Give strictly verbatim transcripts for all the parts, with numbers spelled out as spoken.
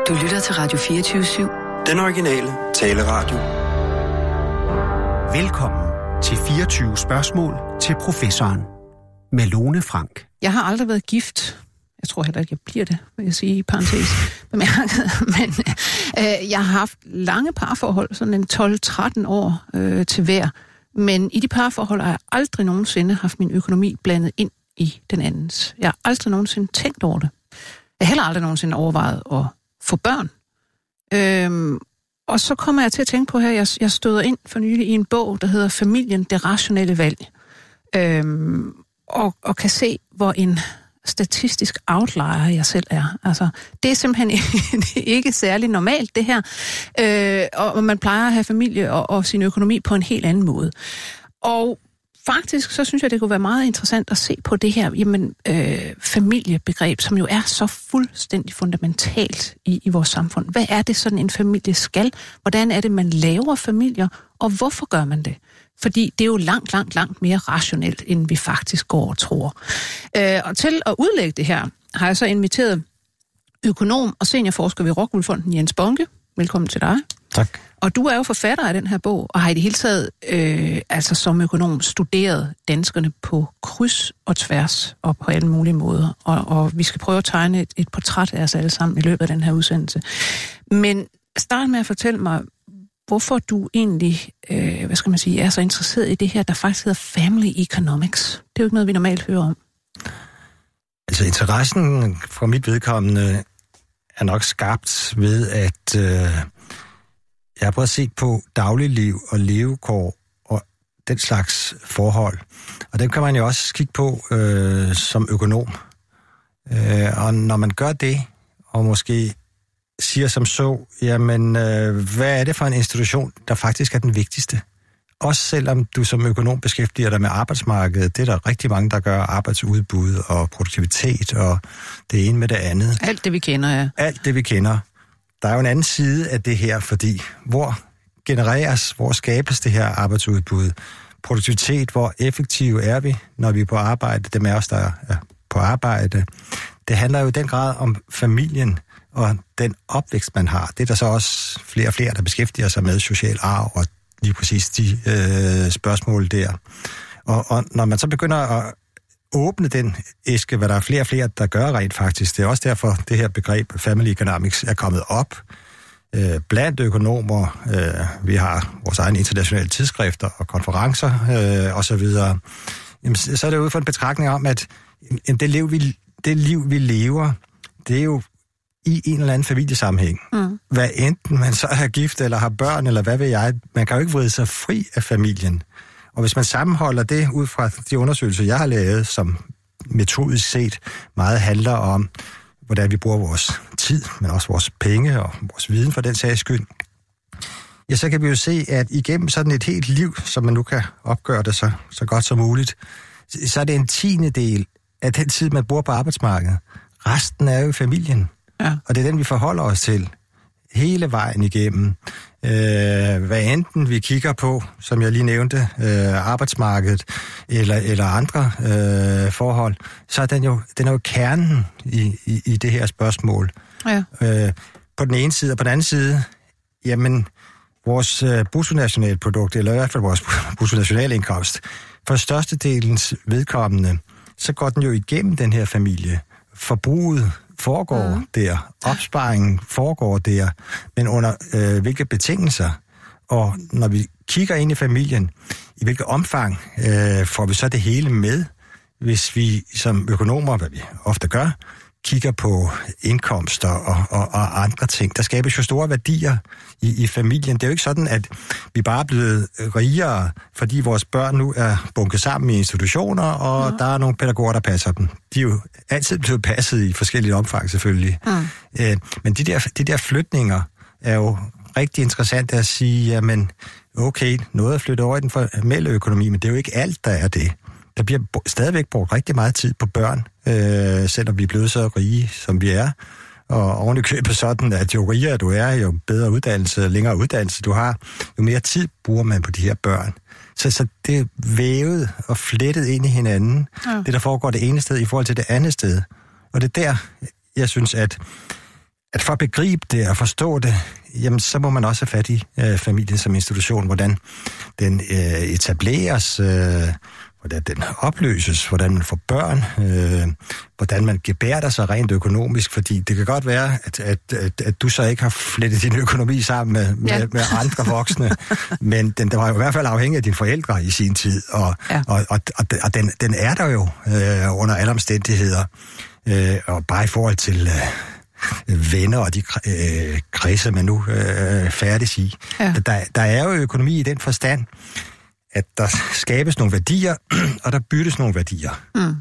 Du lytter til Radio fireogtyve syv. Den originale taleradio. Velkommen til fireogtyve spørgsmål til professoren med Lone Frank. Jeg har aldrig været gift. Jeg tror heller ikke, jeg bliver det, vil jeg sige i parentes bemærket. Men øh, jeg har haft lange parforhold, sådan en tolv tretten år øh, til hver. Men i de parforhold har jeg aldrig nogensinde haft min økonomi blandet ind i den andens. Jeg har aldrig nogensinde tænkt over det. Jeg har heller aldrig nogensinde overvejet at få børn. Øhm, og så kommer jeg til at tænke på her, jeg, jeg støder ind for nylig i en bog, der hedder Familien, det rationelle valg. Øhm, og, og kan se, hvor en statistisk outlier jeg selv er. Altså, det er simpelthen ikke særlig normalt, det her. Øh, og man plejer at have familie og, og sin økonomi på en helt anden måde. Og faktisk, så synes jeg, det kunne være meget interessant at se på det her jamen, øh, familiebegreb, som jo er så fuldstændig fundamentalt i, i vores samfund. Hvad er det, sådan en familie skal? Hvordan er det, man laver familier? Og hvorfor gør man det? Fordi det er jo langt, langt, langt mere rationelt, end vi faktisk går og tror. Øh, og til at udlægge det her, har jeg så inviteret økonom og seniorforsker ved Rockwool Fonden, Jens Bonke. Velkommen til dig. Tak. Og du er jo forfatter af den her bog, og har i det hele taget, øh, altså som økonom, studeret danskerne på kryds og tværs og på alle mulige måder. Og, og vi skal prøve at tegne et, et portræt af os alle sammen i løbet af den her udsendelse. Men start med at fortælle mig, hvorfor du egentlig, øh, hvad skal man sige, er så interesseret i det her, der faktisk hedder family economics. Det er jo ikke noget, vi normalt hører om. Altså interessen fra mit vedkommende er nok skabt ved, at øh, jeg har prøvet at se på dagligliv og levekår og den slags forhold. Og dem kan man jo også kigge på øh, som økonom. Øh, og når man gør det, og måske siger som så, jamen, øh, hvad er det for en institution, der faktisk er den vigtigste? Også selvom du som økonom beskæftiger dig med arbejdsmarkedet, det er der rigtig mange, der gør, arbejdsudbud og produktivitet og det ene med det andet. Alt det, vi kender, ja. Alt det, vi kender. Der er jo en anden side af det her, fordi hvor genereres, hvor skabes det her arbejdsudbud? Produktivitet, hvor effektive er vi, når vi er på arbejde? Dem af os, der er på arbejde. Det handler jo i den grad om familien og den opvækst, man har. Det er der så også flere og flere, der beskæftiger sig med social arv og lige præcis de øh, spørgsmål der. Og, og når man så begynder at åbne den æske, hvad der er flere og flere, der gør rent faktisk, det er også derfor, det her begreb family economics er kommet op øh, blandt økonomer. Øh, vi har vores egne internationale tidsskrifter og konferencer øh, osv. Jamen, så er det ud fra en betragtning om, at jamen, det, liv, vi, det liv, vi lever, det er jo i en eller anden familiesammenhæng. Mm. Hvad enten man så er gift eller har børn, eller hvad ved jeg, man kan jo ikke vride sig fri af familien. Og hvis man sammenholder det ud fra de undersøgelser, jeg har lavet, som metodisk set meget handler om, hvordan vi bruger vores tid, men også vores penge og vores viden for den sags skyld, ja, så kan vi jo se, at igennem sådan et helt liv, som man nu kan opgøre det så, så godt som muligt, så er det en tiende del af den tid, man bruger på arbejdsmarkedet. Resten er jo familien. Ja. Og det er den, vi forholder os til hele vejen igennem. Øh, hvad enten vi kigger på, som jeg lige nævnte, øh, arbejdsmarkedet eller, eller andre øh, forhold, så er den jo, den er jo kernen i, i, i det her spørgsmål. Ja. Øh, på den ene side, og på den anden side, jamen, vores øh, bruttonationalprodukt, eller i hvert fald vores bruttonationalindkomst, for størstedelens vedkommende, så går den jo igennem den her familie. Forbruget foregår mm. der, opsparingen foregår der, men under øh, hvilke betingelser, og når vi kigger ind i familien, i hvilket omfang øh, får vi så det hele med, hvis vi som økonomer, hvad vi ofte gør, kigger på indkomster og, og, og andre ting. Der skabes jo store værdier i, i familien. Det er jo ikke sådan, at vi bare er blevet rigere, fordi vores børn nu er bunket sammen i institutioner, og ja. Der er nogle pædagoger, der passer dem. De er jo altid blevet passet i forskellige omfang, selvfølgelig. Ja. Øh, men de der, de der flytninger er jo rigtig interessante at sige, jamen, okay, noget er flyttet over i den formelle økonomi, men det er jo ikke alt, der er det. Der bliver stadigvæk brugt rigtig meget tid på børn, øh, selvom vi er blevet så rige, som vi er. Og oven i købet sådan, at jo rigere du er, jo bedre uddannelse, længere uddannelse du har, jo mere tid bruger man på de her børn. Så, så det er vævet og flettet ind i hinanden. Ja. Det, der foregår det ene sted i forhold til det andet sted. Og det er der, jeg synes, at at for at begribe det og forstå det, jamen så må man også have fat i øh, familien som institution, hvordan den øh, etableres, øh, hvordan den opløses, hvordan man får børn, øh, hvordan man gebærder sig rent økonomisk, fordi det kan godt være, at, at, at, at du så ikke har flettet din økonomi sammen med, med, ja. med andre voksne, men den der var jo i hvert fald afhængig af dine forældre i sin tid, og, ja. og, og, og, og den, den er der jo øh, under alle omstændigheder, øh, og bare i forhold til øh, venner og de øh, kredse, man nu øh, færdes i. Ja. Der, der er jo økonomi i den forstand, at der skabes nogle værdier, og der byttes nogle værdier. Mm.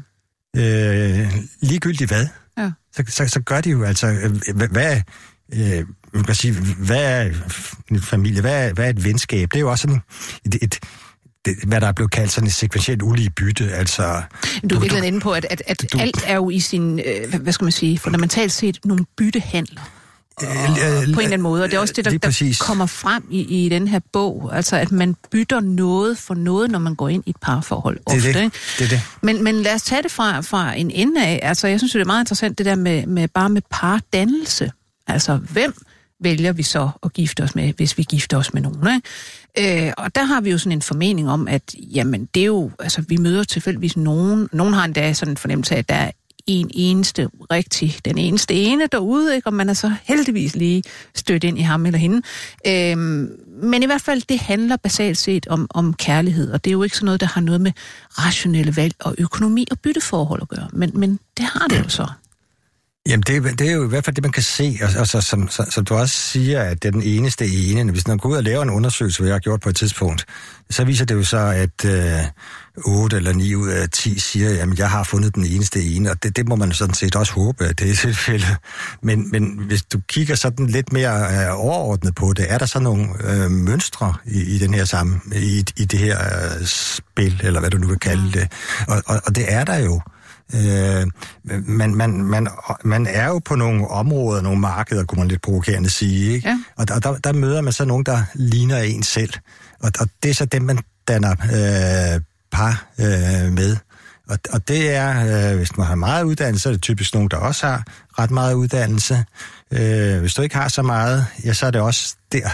Øh, ligegyldigt hvad, ja. så, så, så gør de jo altså, hvad, hvad, øh, man kan sige, hvad er en familie, hvad er, hvad er et venskab? Det er jo også sådan et, et det, hvad der er blevet kaldt sådan et sekventielt ulige bytte, altså... Du er virkelig inde på, at, at, at du, alt er jo i sin, øh, hvad skal man sige, fundamentalt set nogle byttehandler. Og, på en eller anden måde, og det er også det, der, der kommer frem i, i den her bog, altså at man bytter noget for noget, når man går ind i et parforhold ofte. Det er det. det, er det. Men, men lad os tage det fra, fra en ende af, altså jeg synes det er meget interessant det der med, med bare med pardannelse. Altså hvem vælger vi så at gifte os med, hvis vi gifter os med nogen, ikke? Øh, og der har vi jo sådan en formening om, at jamen det er jo, altså vi møder tilfældigvis nogen, nogen har endda sådan en fornemmelse af, at der er en eneste rigtig, den eneste ene derude, ikke? Og man er så heldigvis lige stødt ind i ham eller hende. Øhm, men i hvert fald, det handler basalt set om, om kærlighed, og det er jo ikke sådan noget, der har noget med rationelle valg og økonomi og bytteforhold at gøre, men, men det har det jo så. Jamen, det, det er jo i hvert fald det, man kan se, og, og så, som, så, som du også siger, at det er den eneste ene. Hvis man går ud og laver en undersøgelse, hvad jeg har gjort på et tidspunkt, så viser det jo så, at øh, otte eller ni ud af ti siger, jamen, jeg har fundet den eneste ene, og det, det må man sådan set også håbe, at det er tilfældet. Men, men hvis du kigger sådan lidt mere øh, overordnet på det, er der så nogle øh, mønstre i, i den her sammen, i, i det her øh, spil, eller hvad du nu vil kalde det. Og, og, og det er der jo. Øh, man, man, man, man er jo på nogle områder, nogle markeder, kunne man lidt provokerende sige, ikke? Ja. Og der, der, der møder man så nogen, der ligner en selv. Og, og det er så dem, man danner øh, par øh, med. Og, og det er, øh, hvis man har meget uddannelse, så er det typisk nogen, der også har ret meget uddannelse. Øh, hvis du ikke har så meget, ja, så er det også der,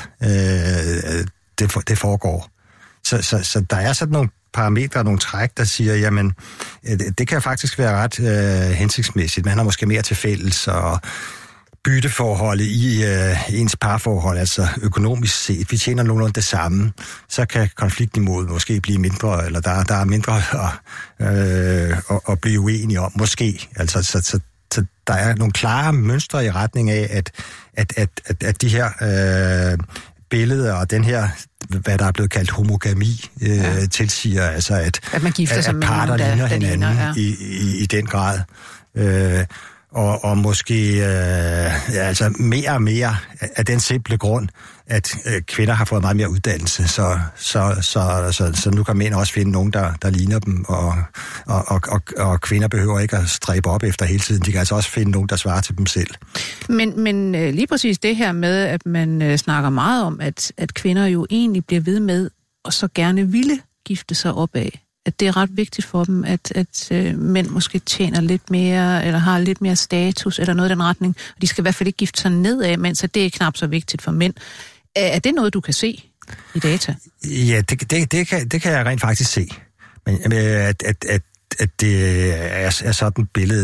øh, det, for, det foregår. Så, så, så der er sådan nogle parametre, nogle træk, der siger, jamen, det kan faktisk være ret øh, hensigtsmæssigt. Man har måske mere til fælles, og bytteforholdet i øh, ens parforhold, altså økonomisk set, vi tjener nogenlunde det samme, så kan konfliktniveauet måske blive mindre, eller der, der er mindre at, øh, at, at blive uenige om, måske. Altså, så, så, så der er nogle klare mønstre i retning af, at, at, at, at, at de her øh, billeder og den her, hvad der er blevet kaldt homogami, øh, ja. tilsiger altså, at, at, man gifter at, sig at parter med ligner der, hinanden ligner, ja. i, i, i den grad. Øh, og, og måske øh, ja, altså mere og mere af den simple grund, at øh, kvinder har fået meget mere uddannelse, så, så, så, så, så nu kan mænd også finde nogen, der, der ligner dem, og, og, og, og, og kvinder behøver ikke at stræbe op efter hele tiden. De kan altså også finde nogen, der svarer til dem selv. Men, men lige præcis det her med, at man snakker meget om, at, at kvinder jo egentlig bliver ved med, og så gerne ville gifte sig opad. At det er ret vigtigt for dem, at, at øh, mænd måske tjener lidt mere, eller har lidt mere status, eller noget i den retning. Og de skal i hvert fald ikke gifte sig nedad, mens det er knap så vigtigt for mænd. Er det noget, du kan se i data? Ja, det, det, det, kan, det kan jeg rent faktisk se. Men at, at, at, at det er, er sådan et billede,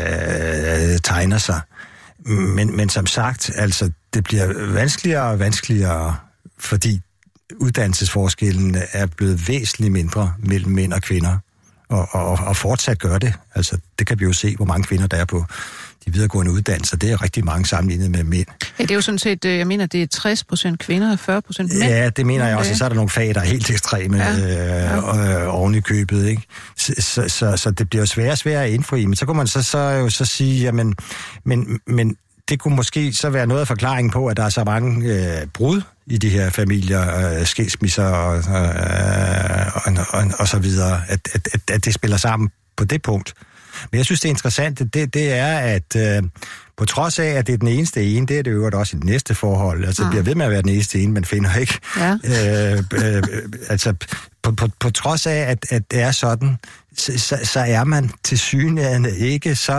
der tegner sig. Men, men som sagt, altså, det bliver vanskeligere og vanskeligere, fordi uddannelsesforskellen er blevet væsentligt mindre mellem mænd og kvinder, og, og, og fortsat gør det. Altså, det kan vi jo se, hvor mange kvinder der er på de videregående uddannelser. Det er rigtig mange sammenlignet med mænd. Ja, det er jo sådan set, jeg mener, det er tres procent kvinder og fyrre procent mænd. Ja, det mener jeg også, og så er der nogle fag, der er helt ekstreme ja. øh, øh, oven i købet, ikke? Så, så, så, så det bliver jo sværere og sværere at indfri, men så kunne man så, så jo så sige, jamen, men, men det kunne måske så være noget af forklaringen på, at der er så mange øh, brud i de her familier, øh, skilsmisser og, øh, og, og, og så videre, at, at, at, at det spiller sammen på det punkt. Men jeg synes, det er interessant, det, det er, at øh, på trods af, at det er den eneste ene, det er det jo også i det næste forhold. Altså, det bliver ved med at være den eneste ene, man finder ikke. Ja. Øh, øh, altså, på, på, på trods af, at, at det er sådan, så, så, så er man tilsyneladende ikke så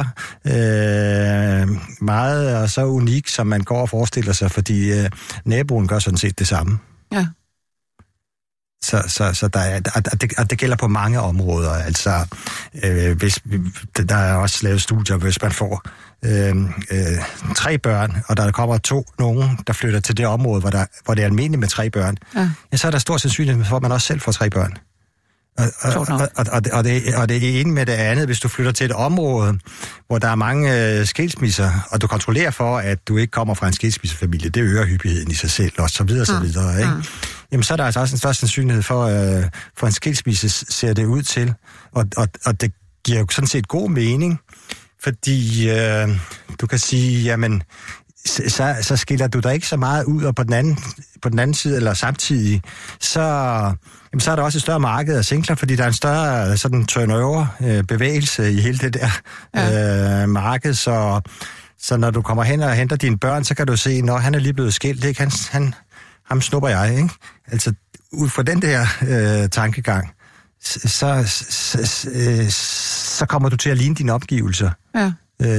øh, meget og så unik, som man går og forestiller sig, fordi øh, naboen gør sådan set det samme. Ja. Så, så, så der er, og det, og det gælder på mange områder. Altså, øh, hvis, der er også lavet studier, hvis man får øh, øh, tre børn, og der kommer to, nogen, der flytter til det område, hvor, der, hvor det er almindeligt med tre børn, ja. Ja, så er der stor sandsynlighed for, at man også selv får tre børn. Og, og, og, og, og, det, og, det, og det er ene med det andet, hvis du flytter til et område, hvor der er mange øh, skilsmisser, og du kontrollerer for, at du ikke kommer fra en skilsmissefamilie, det øger hyppigheden i sig selv, og så videre, så videre, ikke? Mm. Jamen, så er der altså også en større sandsynlighed for, øh, for en skilsmisse, ser det ud til, og, og, og det giver jo sådan set god mening, fordi øh, du kan sige, jamen, så, så skiller du dig ikke så meget ud, og på den anden, på den anden side, eller samtidig, så, jamen, så er der også et større marked af singler, fordi der er en større sådan turnover-bevægelse i hele det der ja. øh, marked, så, så når du kommer hen og henter dine børn, så kan du se, når han er lige blevet skilt, ikke? Han, han, ham snupper jeg, ikke? Altså, ud fra den der øh, tankegang, så, så, så, så kommer du til at ligne dine omgivelser. Ja.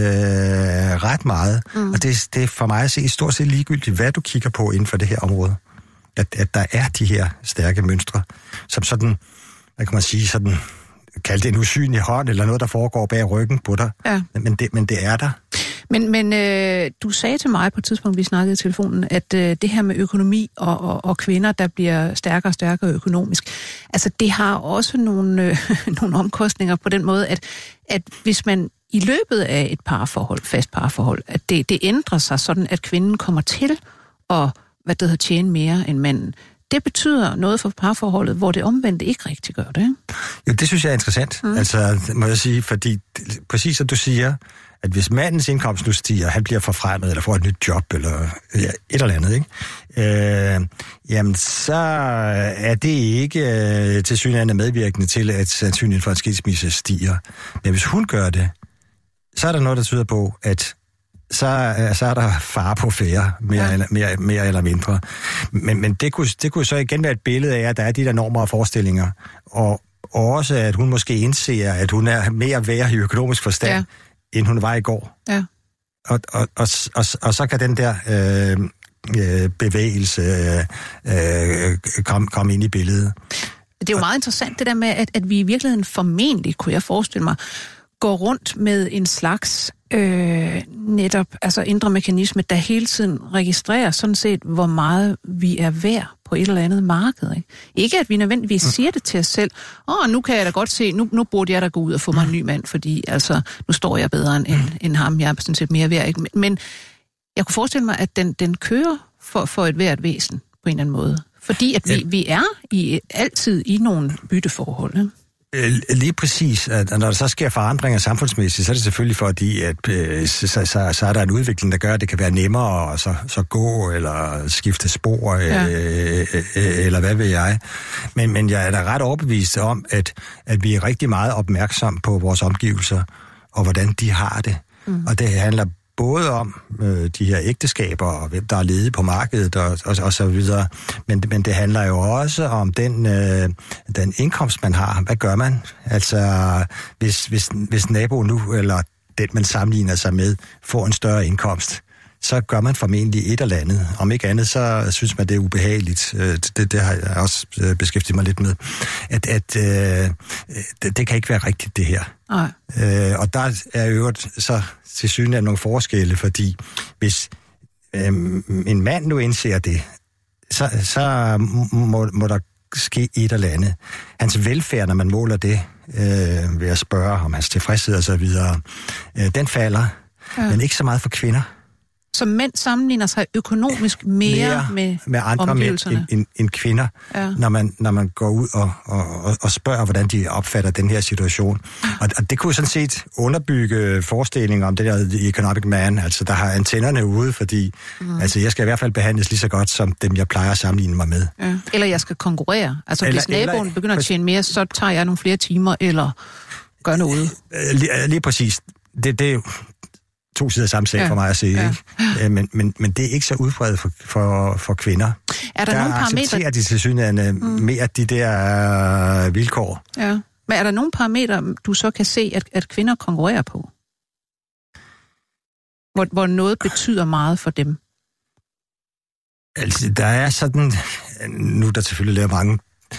Øh, ret meget. Mm. Og det, det er for mig at se stort set ligegyldigt, hvad du kigger på inden for det her område. At, at der er de her stærke mønstre, som sådan, hvad kan man sige, sådan, kalde det en usynlig hånd, eller noget, der foregår bag ryggen på dig. Ja. Men, det, men det er der. Men, men øh, du sagde til mig på et tidspunkt, vi snakkede i telefonen, at øh, det her med økonomi og, og, og kvinder, der bliver stærkere og stærkere økonomisk, altså det har også nogle, øh, nogle omkostninger på den måde, at, at hvis man i løbet af et parforhold, fast parforhold, at det, det ændrer sig sådan, at kvinden kommer til at, hvad det hedder, tjene mere end manden. Det betyder noget for parforholdet, hvor det omvendte ikke rigtig gør det, ikke? Jo, det synes jeg er interessant, mm. altså må jeg sige, fordi præcis som du siger, at hvis mandens indkomst nu stiger, han bliver forfremmet, eller får et nyt job, eller ja, et eller andet, ikke? Øh, jamen, så er det ikke øh, tilsyneladende medvirkende til, at sandsynligheden for en skilsmisse stiger. Men hvis hun gør det, så er der noget, der tyder på, at så, så er der fare på færre, mere, ja. eller, mere, mere eller mindre. Men, men det, kunne, det kunne så igen være et billede af, at der er de der normer og forestillinger, og også at hun måske indser, at hun er mere værd i økonomisk forstand, ja. end hun var i går. Ja. Og, og, og, og, og så kan den der øh, bevægelse øh, komme kom ind i billedet. Det er jo meget interessant det der med, at, at vi i virkeligheden formentlig, kunne jeg forestille mig, går rundt med en slags øh, netop, altså indre mekanisme, der hele tiden registrerer sådan set, hvor meget vi er værd på et eller andet marked. Ikke, ikke at vi nødvendigvis siger det til os selv, åh, nu kan jeg da godt se, nu, nu burde jeg da gå ud og få mig en ny mand, fordi altså, nu står jeg bedre end, end ham, jeg er sådan set mere værd. Ikke? Men jeg kunne forestille mig, at den, den kører for, for et hvert væsen på en eller anden måde. Fordi at vi, ja. vi er i, altid i nogle bytteforhold, ikke? Lige præcis, at når der så sker forandringer samfundsmæssigt, så er det selvfølgelig fordi, at så, så, så er der en udvikling, der gør, at det kan være nemmere at så, så gå eller skifte spor, ja. øh, øh, eller hvad ved jeg. Men, men jeg er da ret overbevist om, at, at vi er rigtig meget opmærksom på vores omgivelser, og hvordan de har det. Mm. Og det handler både om øh, de her ægteskaber, og hvem der er ledige på markedet, og, og, og så videre. Men, men det handler jo også om den, øh, den indkomst, man har. Hvad gør man? Altså, hvis, hvis, hvis naboen nu, eller den, man sammenligner sig med, får en større indkomst, så gør man formentlig et eller andet. Om ikke andet, så synes man, det er ubehageligt. Det, det har jeg også beskæftiget mig lidt med. At, at øh, det, det kan ikke være rigtigt, det her. Øh, og der er jo så til syne af nogle forskelle, fordi hvis øh, en mand nu indser det, så, så må, må der ske et eller andet. Hans velfærd, når man måler det, øh, ved at spørge om hans tilfredshed og så videre, øh, den falder, ja. Men ikke så meget for kvinder. Så mænd sammenligner sig økonomisk mere, mere med, med andre mænd end, end, end kvinder, ja. når, man, når man går ud og, og, og spørger, hvordan de opfatter den her situation. Og, og det kunne sådan set underbygge forestillingen om det der The Economic Man, altså der har antennerne ude, fordi mm. altså, jeg skal i hvert fald behandles lige så godt, som dem, jeg plejer at sammenligne mig med. Ja. Eller jeg skal konkurrere. Altså eller, hvis naboen eller, begynder at tjene mere, så tager jeg nogle flere timer, eller... gør noget. Lige, lige præcis. Det, det er jo to sider samme sag ja. for mig at se. Ja. Ikke? Men, men, men det er ikke så udbredt for, for, for kvinder. Er der, der nogle parametre? accepterer de tilsyneladende mm. mere de der uh, vilkår. Ja. Men er der nogle parametre, du så kan se, at, at kvinder konkurrerer på? Hvor, hvor noget betyder meget for dem? Altså, der er sådan... Nu er der selvfølgelig lavet mange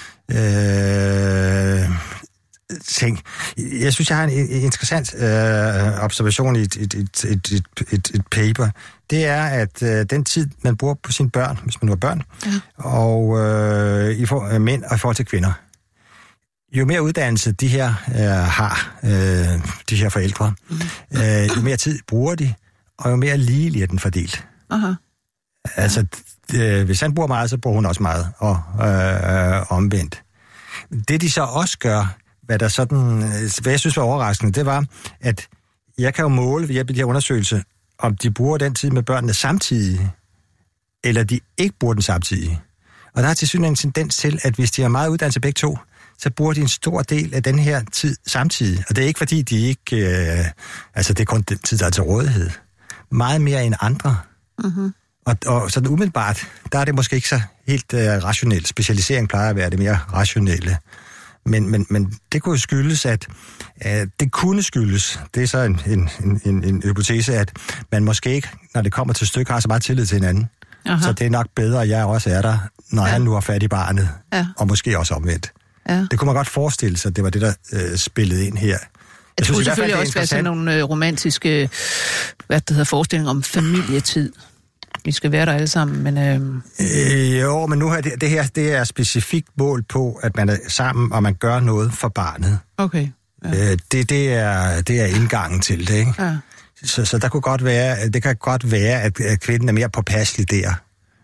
øh, ting. Jeg synes, jeg har en interessant øh, observation i et, et, et, et, et, et paper. Det er, at øh, den tid, man bruger på sine børn, hvis man nu har børn, ja. og øh, i for, øh, mænd og i forhold til kvinder, jo mere uddannelse de her øh, har, øh, de her forældre, mm. øh, jo mere tid bruger de, og jo mere ligelig er den fordelt. Aha. Altså, øh, hvis han bruger meget, så bruger hun også meget, og øh, omvendt. Det de så også gør, hvad der sådan, hvad jeg synes var overraskende, det var, at jeg kan jo måle ved hjælp af de her undersøgelser, om de bruger den tid med børnene samtidig, eller de ikke bruger den samtidig. Og der er til synligheden en tendens til, at hvis de har meget uddannelse begge to, så bruger de en stor del af den her tid samtidig. Og det er ikke fordi, de ikke... Øh, altså, det er kun den tid, der er til rådighed. Meget mere end andre. Mm-hmm. Og, og sådan umiddelbart, der er det måske ikke så helt øh, rationelt. Specialisering plejer at være det mere rationelle. Men, men, men det kunne jo skyldes, at øh, det kunne skyldes, det er så en, en, en, en hypotese, at man måske ikke, når det kommer til stykket, har så meget tillid til hinanden. Aha. Så det er nok bedre, at jeg også er der, når ja. han nu har fat i barnet. Ja. Og måske også omvendt. Ja. Det kunne man godt forestille sig, det var det, der øh, spillede ind her. Jeg, jeg tror selvfølgelig også være sådan nogle øh, romantiske, hvad det hedder, forestillinger om familietid. Vi skal være der alle sammen, men... Øh... Øh, jo, men nu her, det, det her, det er specifikt mål på, at man er sammen, og man gør noget for barnet. Okay. Ja. Øh, det, det, er, det er indgangen til det, ikke? Ja. Så, så der kunne godt være, det kan godt være, at, at kvinden er mere påpasselig der,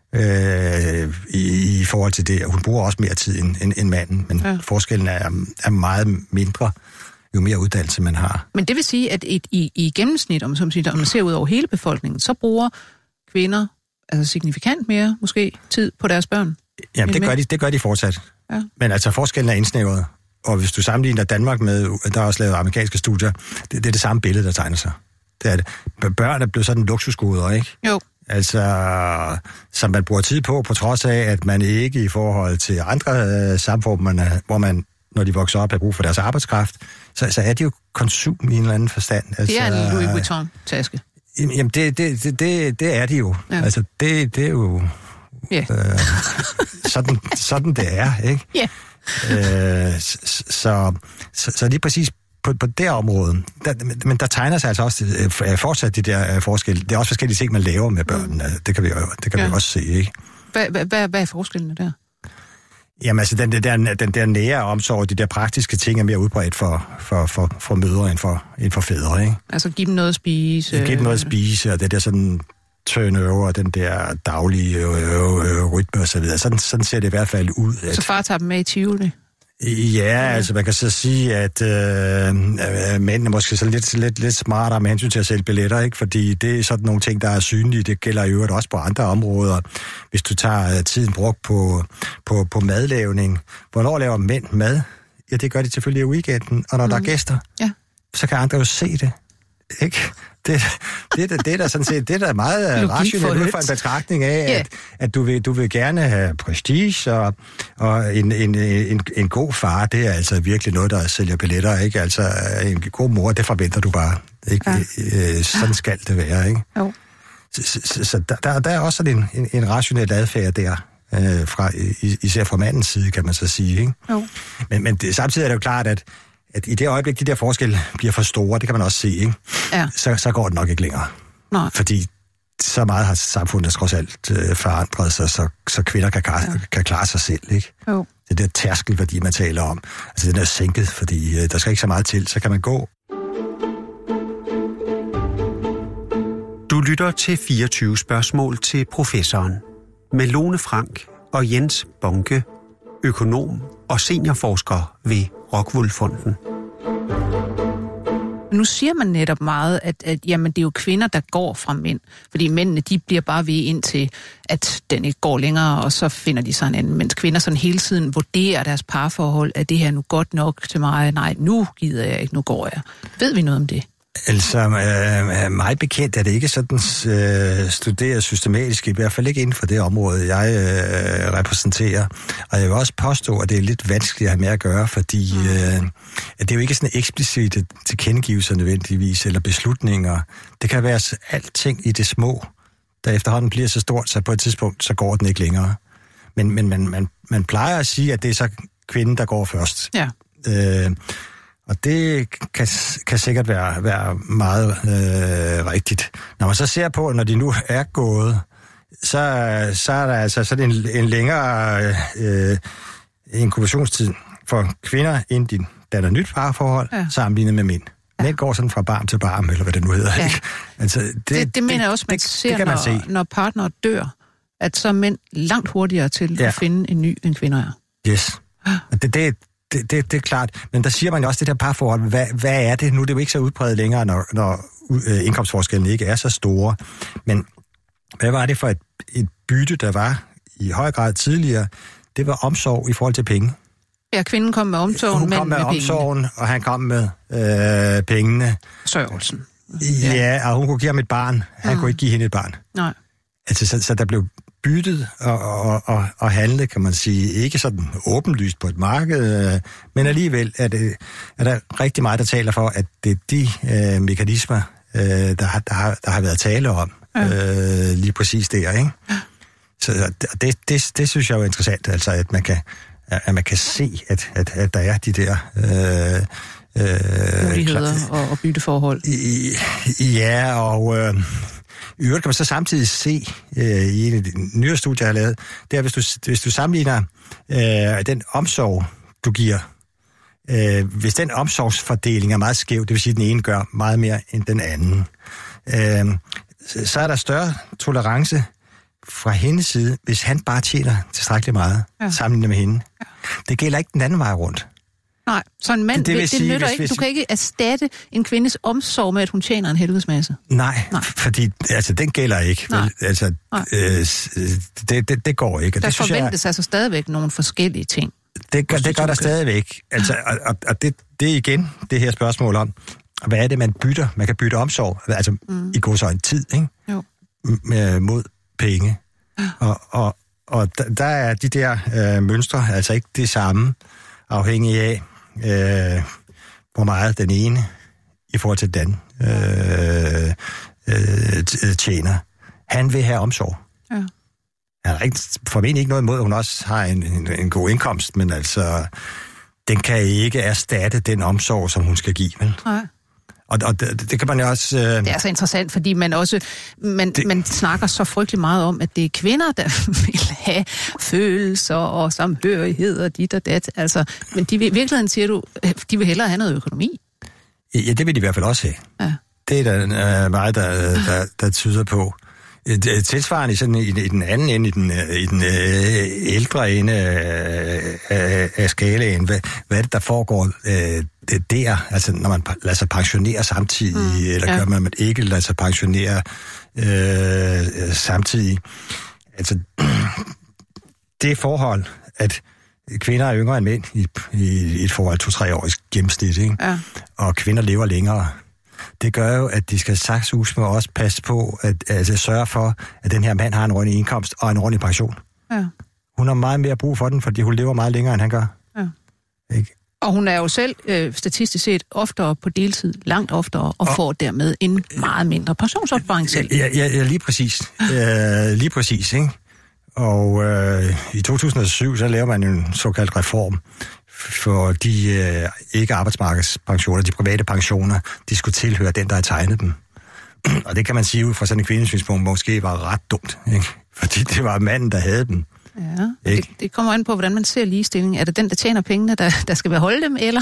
øh, i, i forhold til det. Hun bruger også mere tid end, end, end manden, men ja. forskellen er, er meget mindre, jo mere uddannelse man har. Men det vil sige, at et, i, i gennemsnit, om, som siger, om man ser ud over hele befolkningen, så bruger kvinder altså signifikant mere, måske, tid på deres børn? Jamen, det gør, de, det gør de fortsat. Ja. Men altså, forskellen er indsnævret. Og hvis du sammenligner Danmark med, der er også lavet amerikanske studier, det, det er det samme billede, der tegner sig. Det er det. Børn er blevet sådan luksusgoder, ikke? Jo. Altså, som man bruger tid på, på trods af, at man ikke i forhold til andre øh, samfund, man er, hvor man, når de vokser op, har brug for deres arbejdskraft, så, så er det jo konsum i en eller anden forstand. Altså, det er en Louis Vuitton-taske. Jamen, det, det, det, det, det er de jo. Ja. Altså, det, det er jo... Yeah. Øh, sådan, sådan det er, ikke? Ja. Yeah. Øh, så, så, så lige præcis på, på det område, der, men der tegner sig altså også øh, fortsat de der øh, forskelle. Det er også forskellige ting, man laver med børnene. Mm. Det kan vi jo det kan ja. vi også se, ikke? Hvad, hvad, hvad er forskellene der? Jamen altså, den der, den der nære omsorg, de der praktiske ting er mere udbredt for, for, for, for mødre end for, end for fædre, ikke? Altså, give dem noget at spise. Give dem noget at spise, og det der sådan turnover, og den der daglige øh, øh, rytme og så videre. Sådan, sådan ser det i hvert fald ud. At, så far tager dem med i Tivoli? Ja, ja, altså man kan så sige, at øh, mændene er måske så lidt, lidt, lidt smartere med hensyn til at sælge billetter, ikke? Fordi det er sådan nogle ting, der er synlige. Det gælder i øvrigt også på andre områder. Hvis du tager tiden brugt på, på, på madlavning. Hvornår laver mænd mad? Ja, det gør de selvfølgelig i weekenden. Og når mm. der er gæster, ja. så kan andre jo se det. Ikke? Det, det, det, det er da sådan set, det er da meget rationelt ud fra en betragtning af, yeah. at, at du, vil, du vil gerne have prestige, og, og en, en, en, en god far, det er altså virkelig noget, der sælger billetter, ikke? Altså, en god mor, det forventer du bare, ikke? Ja. Sådan skal det være, ikke? Jo. Så, så, så der, der er også sådan en, en, en rationel adfærd der, øh, fra, især fra mandens side, kan man så sige, ikke? Jo. Men, men det, samtidig er det jo klart, at at i det øjeblik, de der forskelle bliver for store, det kan man også se, ikke? Ja. Så, så går det nok ikke længere. Nej. Fordi så meget har samfundet trods alt øh, forandret sig, så, så kvinder kan, ja. kan klare sig selv, ikke? Jo. Det der tærskelværdi, man taler om, altså den er sænket, fordi øh, der skal ikke så meget til, så kan man gå. Du lytter til fireogtyve spørgsmål til professoren med Lone Frank og Jens Bonke, økonom og seniorforsker ved Rockwool Fonden. nu siger man netop meget, at, at jamen, det er jo kvinder, der går fra mænd. Fordi mændene, de bliver bare ved indtil, at den ikke går længere, og så finder de sig en anden. Mens kvinder sådan hele tiden vurderer deres parforhold, at det her nu godt nok til mig. Nej, nu gider jeg ikke, nu går jeg. Ved vi noget om det? Altså, øh, meget bekendt er det ikke sådan øh, studeret systematisk, i hvert fald ikke inden for det område, jeg øh, repræsenterer. Og jeg vil også påstå, at det er lidt vanskeligt at have med at gøre, fordi øh, at det er jo ikke sådan eksplicite tilkendegivelser nødvendigvis, eller beslutninger. Det kan være alting i det små, der efterhånden bliver så stort, så på et tidspunkt, så går den ikke længere. Men, men man, man, man plejer at sige, at det er så kvinden, der går først. Ja. Øh, Og det kan, kan sikkert være, være meget øh, rigtigt. Når man så ser på, når de nu er gået, så, så er der altså sådan en, en længere øh, inkubationstid for kvinder, inden de danner nyt parforhold, ja. Sammenlignet med mænd. Ja. Mænd går sådan fra barm til barm, eller hvad det nu hedder. Ja. Ikke? Altså, det, det, det mener jeg også, man det, ser, det kan man når, se. når partner dør, at så er mænd langt hurtigere til ja. At finde en ny, end kvinder er. Yes. Ja. Det, det Det, det, det er klart, men der siger man jo også det der parforhold, hvad, hvad er det? Nu er det jo ikke så udbredt længere, når, når øh, indkomstforskellen ikke er så store. Men hvad var det for et, et bytte, der var i høj grad tidligere? Det var omsorg i forhold til penge. Ja, kvinden kom med omsorgen, Hun kom med, med omsorgen, pengene. Og han kom med øh, pengene. Sørgelsen. Ja, ja, og hun kunne give ham et barn. Han mm. kunne ikke give hende et barn. Nej. Altså, så, så der blev byttet og, og, og, og handle, kan man sige, ikke sådan åbenlyst på et marked, øh, men alligevel er, det, er der rigtig meget, der taler for, at det er de øh, mekanismer, øh, der, har, der, har, der har været tale om, ja. øh, lige præcis der, ikke? Så det, det, det synes jeg er jo interessant, altså at man kan, at man kan se, at, at, at der er de der øh, øh, muligheder og, og bytteforhold. I, ja, og øh, i øvrigt kan man så samtidig se øh, i en af de nyere studier, jeg har lavet, det er, hvis du, hvis du sammenligner øh, den omsorg, du giver, øh, hvis den omsorgsfordeling er meget skæv, det vil sige, at den ene gør meget mere end den anden, øh, så er der større tolerance fra hendes side, hvis han bare tjener tilstrækkeligt meget, ja. Sammenlignet med hende. Ja. Det gælder ikke den anden vej rundt. Nej, så en mand, det, det, det sige, nytter hvis, ikke. Du kan ikke erstatte en kvindes omsorg med, at hun tjener en helvedes masse. Nej, Nej. fordi altså, den gælder ikke. Vel? Altså, øh, det, det, det går ikke. Der det, forventes jeg, altså stadigvæk nogle forskellige ting. Det gør, det gør der stadigvæk. Altså, og og det, det er igen det her spørgsmål om, hvad er det, man bytter? Man kan bytte omsorg, altså mm. i går så en tid, ikke? Jo. M- mod penge. Ja. Og, og, og der er de der øh, mønstre altså ikke det samme, afhængig af, øh, hvor meget den ene i forhold til den øh, øh, tjener. Han vil have omsorg. Ja. Han har ikke, formentlig ikke noget imod, at hun også har en, en, en god indkomst, men altså, den kan ikke erstatte den omsorg, som hun skal give. Vel? Nej. Og, og det, det kan man jo også... Øh... Det er så interessant, fordi man også man, det... man snakker så frygtelig meget om, at det er kvinder, der vil have følelser og samhørighed og dit og dat. Altså, men de vil, i virkeligheden siger du, de vil hellere have noget økonomi. Ja, det vil de i hvert fald også have. Ja. Det er der øh, meget, der, der, der tyder på. Tilsvarende sådan, i, i den anden ende, i den, i den øh, ældre ende af, af, af skalaen, hvad, hvad er det, der foregår øh, det der, altså når man lader sig pensionere samtidig, mm, eller ja. Gør man, man ikke lader sig pensionere øh, samtidig. Altså, det forhold, at kvinder er yngre end mænd i, i et forhold to-tre år i gennemsnit, ikke? Ja. Og kvinder lever længere. Det gør jo, at de skal sagsuse med også passe på, at altså, sørge for, at den her mand har en ordentlig indkomst og en ordentlig pension. Ja. Hun har meget mere brug for den, fordi hun lever meget længere, end han gør. Ja. Ikke? Og hun er jo selv øh, statistisk set oftere på deltid, langt oftere, og, og får dermed en meget mindre pensionsopsparing selv. Ja, ja, ja, lige præcis. Ja, lige præcis, ikke? Og øh, i to tusind og syv, så laver man en såkaldt reform, for de øh, ikke arbejdsmarkedspensioner, de private pensioner, de skulle tilhøre den, der har tegnet dem. Og det kan man sige ud fra sådan en kvindesynspunkt, måske var ret dumt, ikke? Fordi det var manden, der havde dem. Ja, det, det kommer an på, hvordan man ser ligestilling. Er det den, der tjener pengene, der, der skal beholde dem, eller?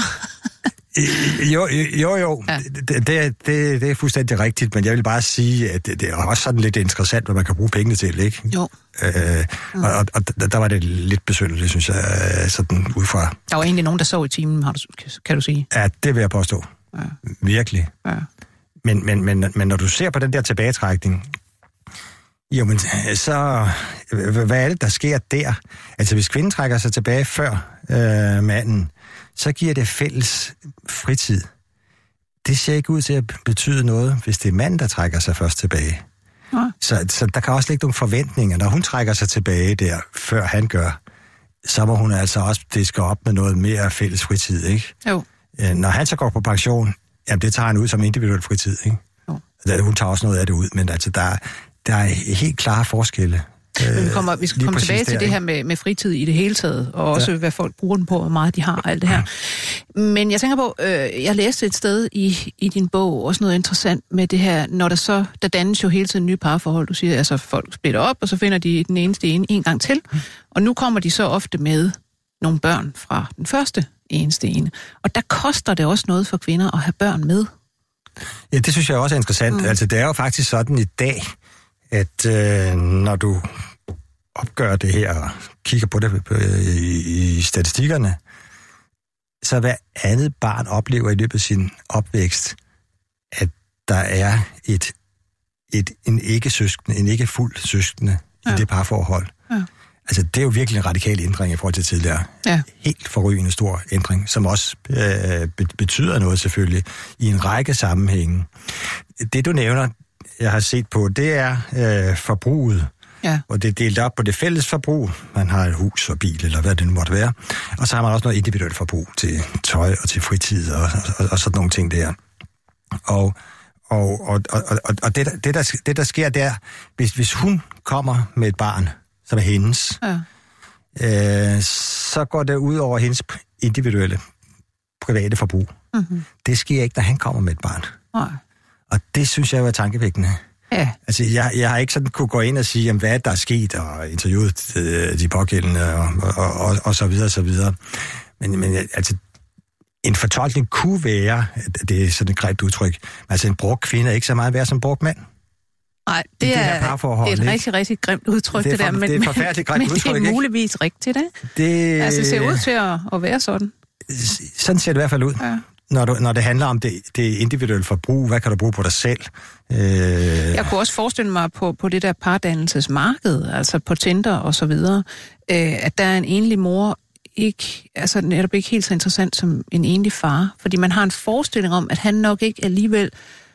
jo, jo, jo. Ja. Det, det, det, det er fuldstændig rigtigt, men jeg vil bare sige, at det, det er også sådan lidt interessant, hvad man kan bruge pengene til, ikke? Jo. Øh, mm. og, og der var det lidt besynderligt, det synes jeg, sådan ud fra. Der var egentlig nogen, der sov i timen, har du, kan du sige? Ja, det vil jeg påstå. Ja. Virkelig. Ja. Men, men, men, men når du ser på den der tilbagetrækning, jo, men så, hvad er det, der sker der? Altså, hvis kvinden trækker sig tilbage før øh, manden, så giver det fælles fritid. Det ser ikke ud til at betyde noget, hvis det er manden, der trækker sig først tilbage. Ja. Så, så der kan også ligge nogle forventninger. Når hun trækker sig tilbage der, før han gør, så må hun altså også diske op med noget mere fælles fritid, ikke? Jo. Når han så går på pension, jamen det tager han ud som individuel fritid, ikke? Jo. Hun tager også noget af det ud, men altså der, der er helt klare forskelle. Men vi, kommer, vi skal komme tilbage der, til det her med, med fritid i det hele taget, og også ja. hvad folk bruger den på, hvor meget de har, og alt det her. Men jeg tænker på, øh, jeg læste et sted i, i din bog, også noget interessant med det her, når der så, der dannes jo hele tiden nye parforhold, du siger, altså folk splitter op, og så finder de den eneste ene en gang til, og nu kommer de så ofte med nogle børn fra den første eneste ene. Og der koster det også noget for kvinder at have børn med. Ja, det synes jeg også er interessant. Mm. Altså, det er jo faktisk sådan i dag, at øh, når du opgør det her og kigger på det øh, i, i statistikkerne, så hver andet barn oplever i løbet af sin opvækst, at der er et, et, en ikke-søskende, en ikke-fuld søskende ja. i det parforhold. Ja. Altså, det er jo virkelig en radikal ændring i forhold til tidligere. Ja. Helt forrygende stor ændring, som også øh, betyder noget selvfølgelig i en række sammenhænge. Det, du nævner, jeg har set på, det er øh, forbruget. Ja. Og det er delt op på det fælles forbrug. Man har et hus og bil, eller hvad det nu måtte være. Og så har man også noget individuelt forbrug til tøj og til fritid og, og, og sådan nogle ting der. Og, og, og, og, og det, det, der, det, der sker der, hvis, hvis hun kommer med et barn, som er hendes, ja. øh, så går det ud over hendes individuelle, private forbrug. Mm-hmm. Det sker ikke, når han kommer med et barn. Nej. Og det synes jeg jo er tankevækkende. Ja. Altså, jeg, jeg har ikke sådan kunne gå ind og sige, jamen, hvad der er sket, og interviewet øh, de pågældende, og, og, og, og så videre, og så videre. Men, men altså, en fortolkning kunne være, det er sådan et grimt udtryk, altså en brugt kvinde er ikke så meget værd som brugt mand. Nej, det, det, er, det er et rigtig, rigtig grimt udtryk, det, det der. Men, det er et forfærdeligt grimt udtryk, men det er muligvis ikke? rigtigt, ikke? Det altså, det ser ud til at, at være sådan. Sådan ser det i hvert fald ud. Ja. Når, du, når det handler om det, det individuelle forbrug, hvad kan du bruge på dig selv? Øh... Jeg kunne også forestille mig på, på det der pardannelsesmarked, altså på Tinder og så videre, øh, at der er en enlig mor, ikke, altså netop ikke helt så interessant som en enlig far, fordi man har en forestilling om, at han nok ikke alligevel,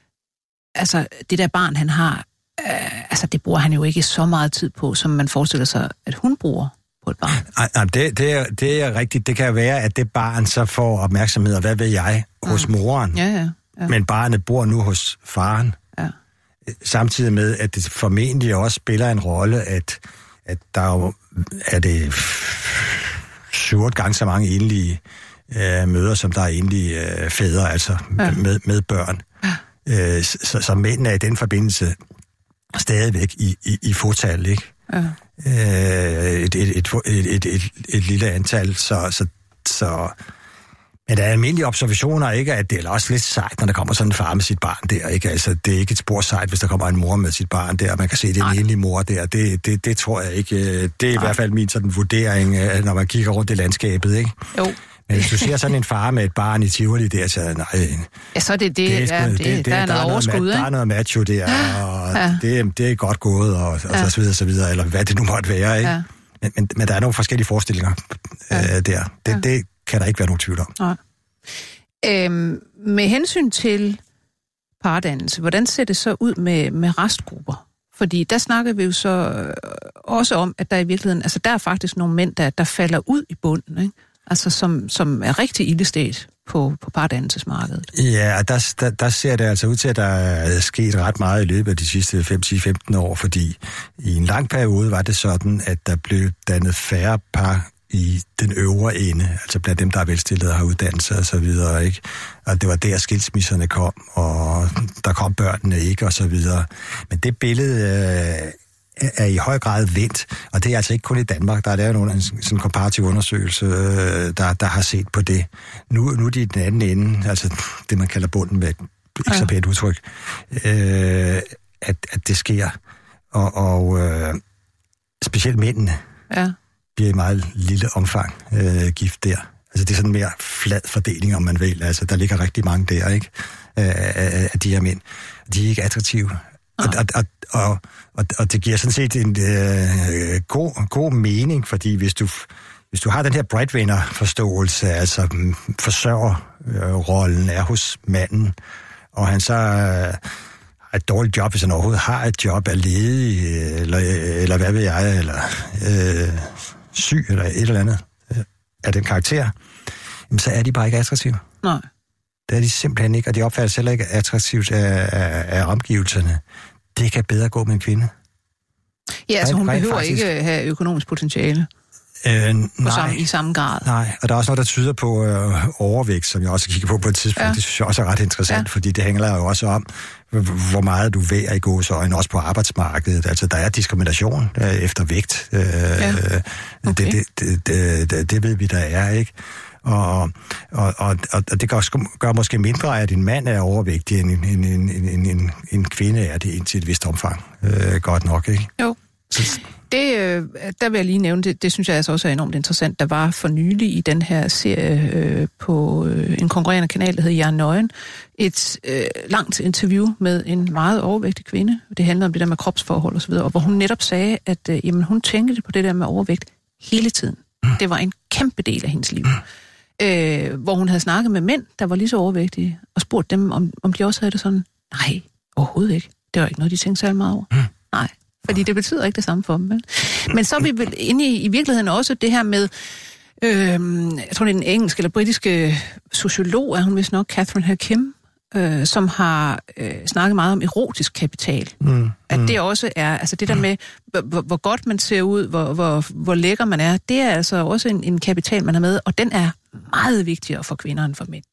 altså det der barn, han har, øh, altså det bruger han jo ikke så meget tid på, som man forestiller sig, at hun bruger på et barn. Ej, ej, det, det, er, det er rigtigt. Det kan være, at det barn så får opmærksomhed, og hvad ved jeg, hos mm. moren. Ja, ja, ja. Men barnet bor nu hos faren. Ja. Samtidig med, at det formentlig også spiller en rolle, at, at der jo er det syv-otte gange så mange enlige øh, mødre, som der er enlige øh, fædre, altså ja. med, med børn. Ja. Øh, så, så mændene er i den forbindelse stadigvæk i, i, i fortal, ikke? Ja. Et, et, et, et, et, et, et lille antal, så, så, så men der er almindelige observationer, ikke, at det er også lidt sejt, når der kommer sådan en far med sit barn der, ikke? Altså, det er ikke et spor sejt, hvis der kommer en mor med sit barn der, man kan se, det er en enlig mor der, det, det, det tror jeg ikke, det er i hvert fald min sådan vurdering, når man kigger rundt i landskabet, ikke? Jo. Men hvis du ser sådan en far med et barn i Tivoli der, så nej... Ja, så er det det, det, er, ja, det, det der er noget overskud, ikke? Der er noget macho der, og ja. det, det er godt gået, og, og ja. så videre, så videre, eller hvad det nu måtte være, ikke? Ja. Men, men, men der er nogle forskellige forestillinger ja. øh, der. Det, ja. det kan der ikke være nogen tvivl om. Nej. Øhm, med hensyn til pardannelse, hvordan ser det så ud med, med restgrupper? Fordi der snakker vi jo så også om, at der i virkeligheden, altså der er faktisk nogle mænd, der, der falder ud i bunden, ikke? Altså som, som er rigtig ildestet på, på pardannelsesmarkedet. Ja, der, der, der ser det altså ud til, at der er sket ret meget i løbet af de sidste fem til femten år, fordi i en lang periode var det sådan, at der blev dannet færre par i den øvre ende, altså blandt dem, der er velstillede og har uddannelse og så videre, ikke? Og det var der, skilsmisserne kom, og der kom børnene ikke, og så videre. Men det billede øh, er i høj grad vendt, og det er altså ikke kun i Danmark. Der er lavet en sådan komparativ undersøgelse, der, der har set på det. Nu, nu er de i den anden ende, altså det, man kalder bunden med et ikke så pænt udtryk, øh, at, at det sker. Og, og øh, specielt mændene ja. bliver i meget lille omfang øh, gift der. Altså det er sådan en mere flad fordeling, om man vil. Altså der ligger rigtig mange der, ikke? Af, af de her mænd. De er ikke attraktive. Og, og, og, og, og, og det giver sådan set en øh, god, god mening, fordi hvis du, hvis du har den her breadwinner-forståelse, altså forsørgerrollen er hos manden, og han så øh, har et dårligt job, hvis han overhovedet har et job, er ledig, eller, eller hvad ved jeg, eller øh, syg, eller et eller andet øh, af den karakter, jamen, så er de bare ikke attraktive. Nej. Det er de simpelthen ikke, og de opfattes heller ikke attraktivt af, af, af omgivelserne. Det kan bedre gå med en kvinde. Ja, altså hun Rent behøver faktisk. ikke have økonomisk potentiale øh, nej, samme, i samme grad. Nej, og der er også noget, der tyder på øh, overvægt, som jeg også kigger på på et tidspunkt. Ja. Det synes jeg også er ret interessant, ja. Fordi det hænger jo også om, hvor meget du væger i gåseøjne, også på arbejdsmarkedet. Altså, der er diskrimination øh, efter vægt. Øh, ja. Okay. det, det, det, det, det ved vi, der er, ikke? Og, og, og, og det gør, gør måske mindre, at en mand er overvægtig, end en, en, en, en, en, en kvinde er det indtil et vist omfang. Øh, godt nok, ikke? Jo. Det, øh, der vil jeg lige nævne, det, det synes jeg altså også er enormt interessant. Der var for nylig i den her serie øh, på øh, en konkurrerende kanal, der hedder Jeg er nøgen, et øh, langt interview med en meget overvægtig kvinde. Det handler om det der med kropsforhold og så videre, og hvor hun netop sagde, at øh, jamen, hun tænkte på det der med overvægt hele tiden. Det var en kæmpe del af hendes liv. Øh, hvor hun havde snakket med mænd, der var lige så overvægtige, og spurgt dem, om, om de også havde det sådan. Nej, overhovedet ikke. Det var ikke noget, de tænkte særlig meget over. Mm. Nej, fordi det betyder ikke det samme for dem. Vel? Men så er vi vel inde i, i virkeligheden også det her med, øh, jeg tror det er den engelske eller britiske sociolog, er hun vist nok, Catherine Hakim, øh, som har øh, snakket meget om erotisk kapital. Mm. At det også er, altså det der med, hvor, hvor godt man ser ud, hvor, hvor, hvor lækker man er, det er altså også en, en kapital, man har med, og den er meget vigtigere for kvinder end for mænd.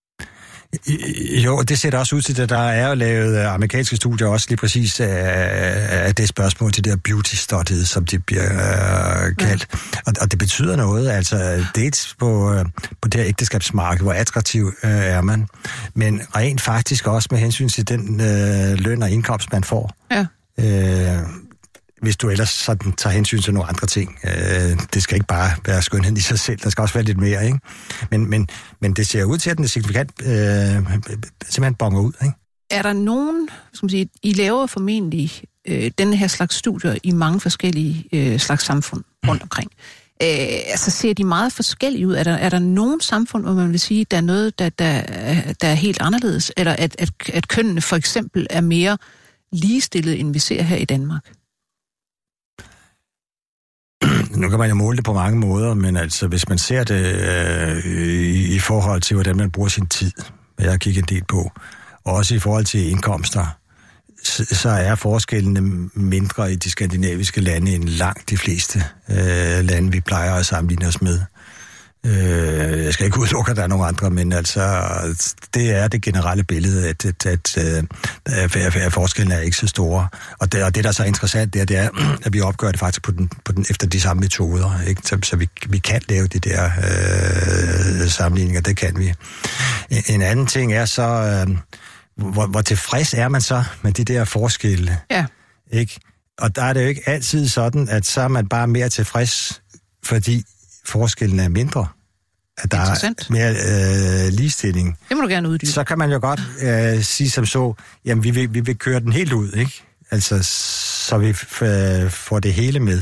Jo, det ser da også ud til, at der er jo lavet amerikanske studier også lige præcis af, af det spørgsmål til det her beauty study, som det bliver øh, kaldt. Ja. Og, og det betyder noget, altså dels på, på det her ægteskabsmarked, hvor attraktiv øh, er man, men rent faktisk også med hensyn til den øh, løn og indkomst, man får. Ja. Øh, hvis du ellers sådan tager hensyn til nogle andre ting. Øh, det skal ikke bare være skønheden i sig selv, der skal også være lidt mere, ikke? Men, men, men det ser ud til, at den er signifikant øh, simpelthen bonger ud, ikke? Er der nogen, skal man sige, I laver formentlig øh, denne her slags studier i mange forskellige øh, slags samfund rundt omkring. Øh, altså ser de meget forskellige ud? Er der, er der nogen samfund, hvor man vil sige, der er noget, der, der, der er helt anderledes? Eller at, at, at kønnene for eksempel er mere ligestillet, end vi ser her i Danmark? Nu kan man jo måle det på mange måder, men altså, hvis man ser det øh, i, i forhold til, hvordan man bruger sin tid, hvad jeg har kigget en del på, og også i forhold til indkomster, så, så er forskellene mindre i de skandinaviske lande end langt de fleste øh, lande, vi plejer at sammenligne os med. Øh, jeg skal ikke udelukke, at der er nogle andre, men altså, det er det generelle billede, at, at, at, at, at forskellen er ikke så store. Og det, og det der er så interessant, det er, det er, at vi opgør det faktisk på den, på den, efter de samme metoder, ikke? Så, så vi, vi kan lave de der øh, sammenligninger, det kan vi. En anden ting er så, øh, hvor, hvor tilfreds er man så med de der forskelle? Ja. Ikke? Og der er det jo ikke altid sådan, at så er man bare mere tilfreds, fordi forskellen er mindre, at der er mere øh, ligestilling. Det må du gerne uddybe. Så kan man jo godt øh, sige som så, jamen vi vil, vi vil køre den helt ud, ikke? Altså, så vi f- får det hele med.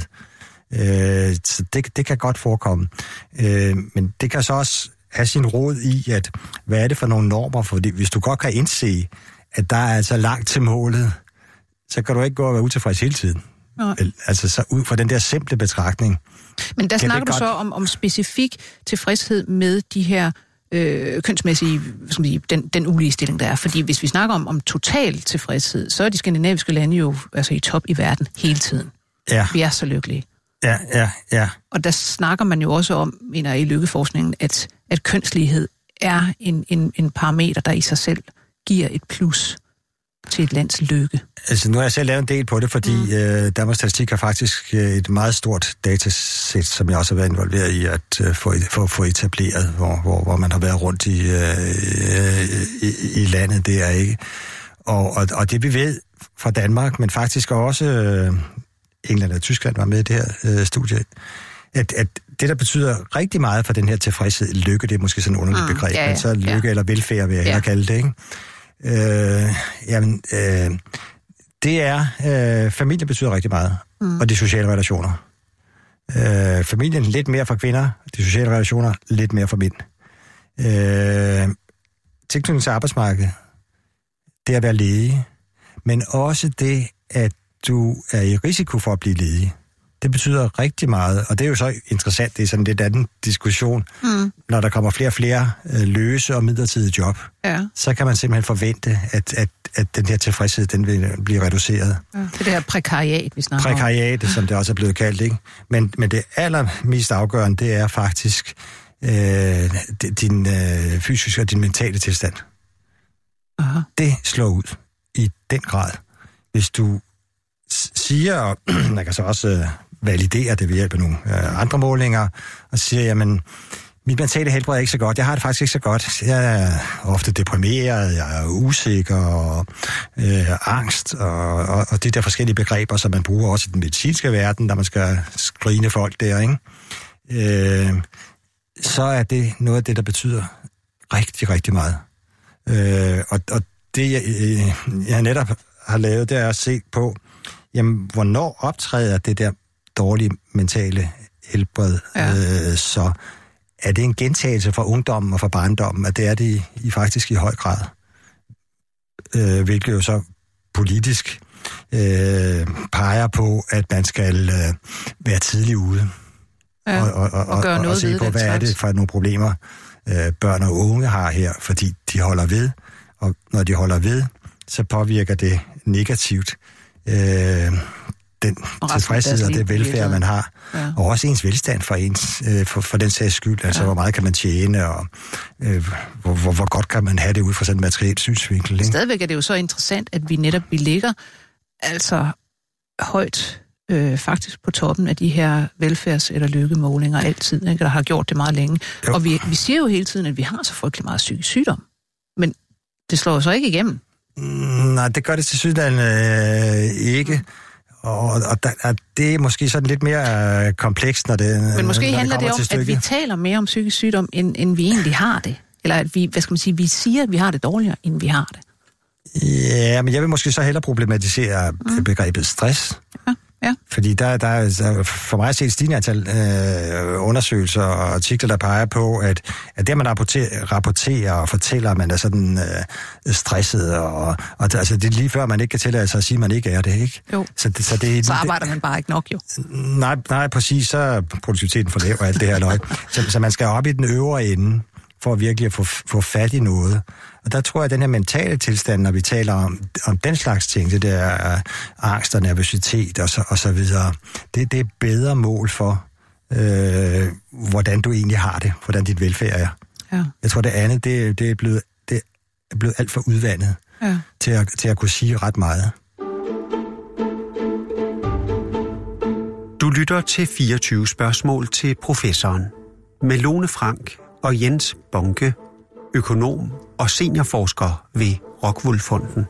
Øh, så det, det kan godt forekomme. Øh, men det kan så også have sin rod i, at hvad er det for nogle normer? Fordi hvis du godt kan indse, at der er altså langt til målet, så kan du ikke gå og være utilfreds hele tiden. Nej. Altså så ud fra den der simple betragtning. Men der snakker du godt så om, om specifik tilfredshed med de her øh, kønsmæssige, skal man sige, den, den uligestilling, der er. Fordi hvis vi snakker om, om total tilfredshed, så er de skandinaviske lande jo altså i top i verden hele tiden. Ja. Vi er så lykkelige. Ja, ja, ja. Og der snakker man jo også om, mener jeg, i lykkeforskningen, at, at kønslighed er en, en, en parameter, der i sig selv giver et plus til et lands lykke. Altså, nu har jeg selv lavet en del på det, fordi mm. øh, Danmarks Statistik har faktisk et meget stort datasæt, som jeg også har været involveret i at øh, få, få, få etableret, hvor, hvor, hvor man har været rundt i, øh, i, i landet, det er ikke. Og, og, og det vi ved fra Danmark, men faktisk også øh, England og Tyskland var med i det her øh, studie, at, at det, der betyder rigtig meget for den her tilfredshed, lykke, det er måske sådan et underligt begreb, mm, ja, ja, men så lykke ja. eller velfærd, vil jeg ja. kalde det, ikke? Øh, jamen, øh, det er, øh, familie betyder rigtig meget, mm. og de sociale relationer. Øh, familien lidt mere for kvinder, de sociale relationer lidt mere for mænd. Øh, tilknytning til arbejdsmarkedet, det at være ledig, men også det, at du er i risiko for at blive ledig. Det betyder rigtig meget, og det er jo så interessant, det er sådan lidt anden diskussion. Mm. Når der kommer flere og flere øh, løse og midlertidige job, ja. så kan man simpelthen forvente, at, at, at den her tilfredshed, den vil blive reduceret. Ja, det er det her prekariat, vi snakker om. Prekariat, som det også er blevet kaldt, ikke? Men, men det allermest afgørende, det er faktisk øh, din øh, fysiske og din mentale tilstand. Aha. Det slår ud i den grad. Hvis du siger, og man kan så også øh, validere det ved hjælp af nogle øh, andre målinger, og siger, jamen, mit mentale helbred er ikke så godt. Jeg har det faktisk ikke så godt. Jeg er ofte deprimeret, jeg er usikker, og øh, angst, og, og, og de der forskellige begreber, som man bruger også i den medicinske verden, når man skal screene folk der, ikke? Øh, så er det noget af det, der betyder rigtig, rigtig meget. Øh, og, og det, jeg, jeg netop har lavet, det er at se på, jamen, hvornår optræder det der dårlige mentale helbred, ja. øh, så er det en gentagelse fra ungdommen og fra barndommen, at det er det i, i faktisk i høj grad. Øh, hvilket jo så politisk øh, peger på, at man skal øh, være tidlig ude. Ja, og, og, og, og gøre noget og se ved på, hvad er det for nogle problemer, øh, børn og unge har her, fordi de holder ved, og når de holder ved, så påvirker det negativt øh, den tilfredshed og det velfærd, man har. Ja. Og også ens velstand for, ens, øh, for, for den sags skyld. Altså, ja. hvor meget kan man tjene, og øh, hvor, hvor, hvor godt kan man have det ud fra sådan en materiel synsvinkel. Ikke? Stadigvæk er det jo så interessant, at vi netop vi ligger altså højt øh, faktisk på toppen af de her velfærds- eller lykkemålinger altid, ikke? Der har gjort det meget længe. Jo. Og vi, vi siger jo hele tiden, at vi har så frygtelig meget psykisk sygdom. Men det slår så ikke igennem. Mm, nej, det gør det til sydlandet øh, ikke. Og, og, og det er måske sådan lidt mere øh, komplekst, når det Men måske når handler det, det om, at vi taler mere om psykisk sygdom, end, end vi egentlig har det. Eller at vi, hvad skal man sige, vi siger, at vi har det dårligere, end vi har det. Ja, men jeg vil måske så hellere problematisere mm. begrebet stress. Ja. Ja. Fordi der, der er for mig set et stigende antal øh, undersøgelser og artikler, der peger på, at, at det, man rapporterer, rapporterer og fortæller, at man er sådan øh, stresset, og, og altså, det er lige før, man ikke kan tillade sig at sige, at man ikke er det, ikke? Jo. Så, det, så, det, så arbejder man bare ikke nok, jo. Nej, nej præcis, så er produktiviteten for lav og alt det her løg. Så, så man skal op i den øvre ende, for virkelig at få, få fat i noget. Og der tror jeg, at den her mentale tilstand, når vi taler om, om den slags ting, det der uh, angst og nervøsitet og så, og så videre, det, det er bedre mål for, øh, hvordan du egentlig har det, hvordan dit velfærd er. Ja. Jeg tror, det andet, det, det, er, blevet, det er blevet alt for udvandet ja. til, at, til at kunne sige ret meget. Du lytter til fireogtyve spørgsmål til professoren med Lone Frank og Jens Bonke, økonom og seniorforsker ved Rockwool Fonden.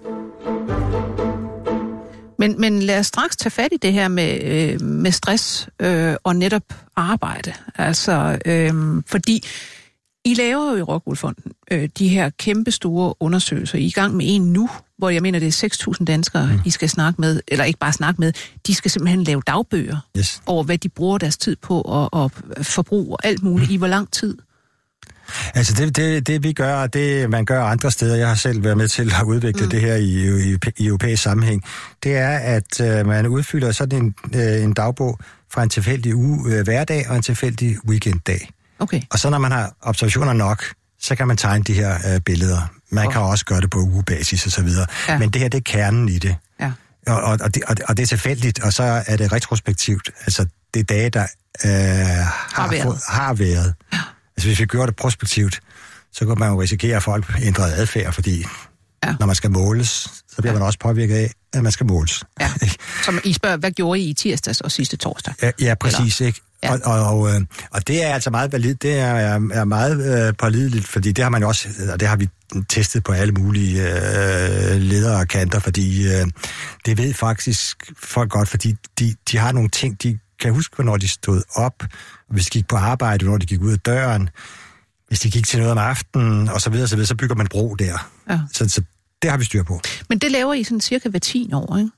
Men, men lad os straks tage fat i det her med, øh, med stress øh, og netop arbejde. Altså, øh, fordi I laver jo i Rockwool Fonden øh, de her kæmpe store undersøgelser. I er i gang med en nu, hvor jeg mener, det er seks tusind danskere, mm. I skal snakke med, eller ikke bare snakke med, de skal simpelthen lave dagbøger yes. over, hvad de bruger deres tid på og, og forbrug og alt muligt. Mm. I hvor lang tid? Altså det, det, det vi gør, og det man gør andre steder, jeg har selv været med til at udvikle mm. det her i, i, i europæisk sammenhæng, det er, at uh, man udfylder sådan en, uh, en dagbog fra en tilfældig uge, uh, hverdag og en tilfældig weekenddag. Okay. Og så når man har observationer nok, så kan man tegne de her uh, billeder. Man oh. kan også gøre det på ugebasis og så videre. Ja. Men det her, det er kernen i det. Ja. Og, og, og, det og, og det er tilfældigt, og så er det retrospektivt. Altså det er dage, der uh, har, har været. Fået, har været. Ja. Altså hvis vi gør det prospektivt, så kan man jo risikere, at folk ændrer adfærd, fordi ja. når man skal måles, så bliver ja. man også påvirket af, at man skal måles. Ja. Som I spørger, hvad gjorde I i tirsdags og sidste torsdag? Ja, ja præcis, Eller? ikke? Ja. Og, og, og, og det er altså meget valid, det er, er meget øh, pålideligt, fordi det har man jo også, og det har vi testet på alle mulige øh, ledere og kanter, fordi øh, det ved faktisk folk godt, fordi de, de har nogle ting, de kan huske, hvornår de stod op, hvis de gik på arbejde, hvornår de gik ud af døren, hvis de gik til noget om aftenen, og så videre, så videre, så bygger man bro der. Ja. Så, så det har vi styr på. Men det laver I sådan cirka hver tiende år, ikke?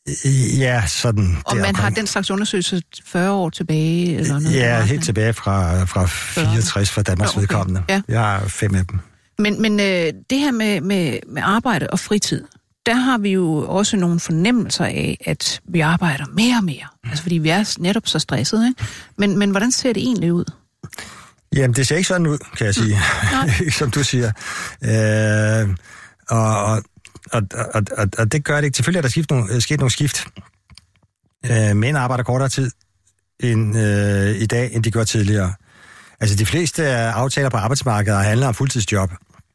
Ja, sådan. Og man har den slags undersøgelse fyrre år tilbage? Eller noget, ja, helt tilbage fra, fra fireogtres fra Danmarks okay. vedkommende. Ja. Jeg har fem af dem. Men, men øh, det her med, med, med arbejde og fritid, der har vi jo også nogle fornemmelser af, at vi arbejder mere og mere. Mm. Altså fordi vi er netop så stressede, ikke? Men, men hvordan ser det egentlig ud? Jamen, det ser ikke sådan ud, kan jeg sige. Mm. Som du siger. Øh, og, og, og, og, og, og det gør det ikke. Selvfølgelig er der skift nogle, sket nogle skift. Øh, mænd arbejder kortere tid end, øh, i dag, end de gjorde tidligere. Altså, de fleste aftaler på arbejdsmarkedet handler om fuldtidsjob.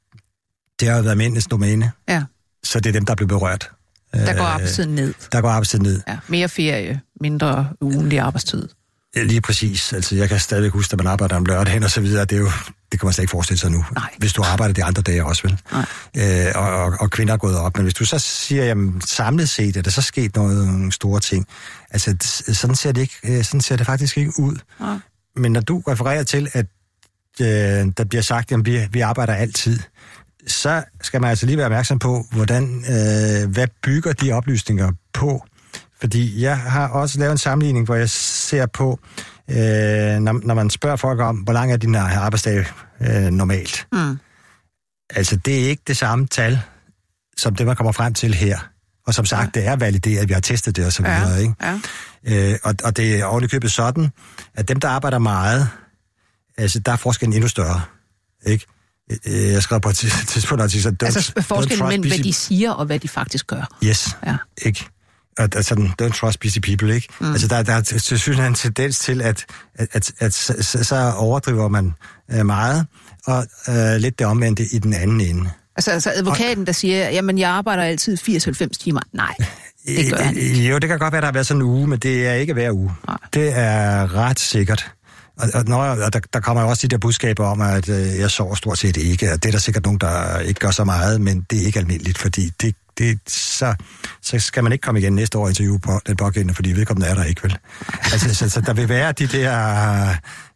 Det har jo været mændenes domæne. Ja. Så det er dem, der bliver berørt. Der går arbejdstiden ned. Der går arbejdstiden ned. Ja, mere ferie, mindre ugentlig arbejdstid. Ja, lige præcis. Altså, jeg kan stadigvæk huske, at man arbejder om lørdagen og så videre. Det, er jo, det kan man slet ikke forestille sig nu. Nej. Hvis du arbejder de andre dage også, vel? Nej. Øh, og, og, og kvinder er gået op. Men hvis du så siger, jamen samlet set, er der så sket nogle store ting. Altså, sådan ser det, ikke, sådan ser det faktisk ikke ud. Nej. Men når du refererer til, at øh, der bliver sagt, at vi, vi arbejder altid, så skal man altså lige være opmærksom på, hvordan, øh, hvad bygger de oplysninger på. Fordi jeg har også lavet en sammenligning, hvor jeg ser på, øh, når, når man spørger folk om, hvor lang er din arbejdsdag øh, normalt. Mm. Altså, det er ikke det samme tal, som det, man kommer frem til her. Og som sagt, ja. Det er valideret, vi har testet det og så videre, ja. Ikke? Ja. Øh, og, og det er ovenikøbet sådan, at dem, der arbejder meget, altså, der er forskellen endnu større, ikke? Jeg skrev på et tidspunkt, at sige, altså forskellen mellem, hvad de siger, og hvad de faktisk gør. Yes, ja. Ikke? Og sådan, don't trust busy people, ikke? Mm. Altså, der, der er selvfølgelig en tendens til, at, at, at, at så, så overdriver man øh, meget, og øh, lidt det omvendte i den anden ende. Altså, altså advokaten, der siger, jamen, jeg arbejder altid firs til halvfems timer. Nej, det gør han ikke. Jo, det kan godt være, der har været sådan en uge, men det er ikke hver uge. Nej. Det er ret sikkert. Og, og, når, og der, der kommer jo også de der budskaber om, at øh, jeg sover stort set ikke, og det er der sikkert nogen, der ikke gør så meget, men det er ikke almindeligt, fordi det, det, så, så skal man ikke komme igen næste år og interviewe på den pågældende, fordi vedkommende er der ikke, vel? Altså, så, så der vil være de der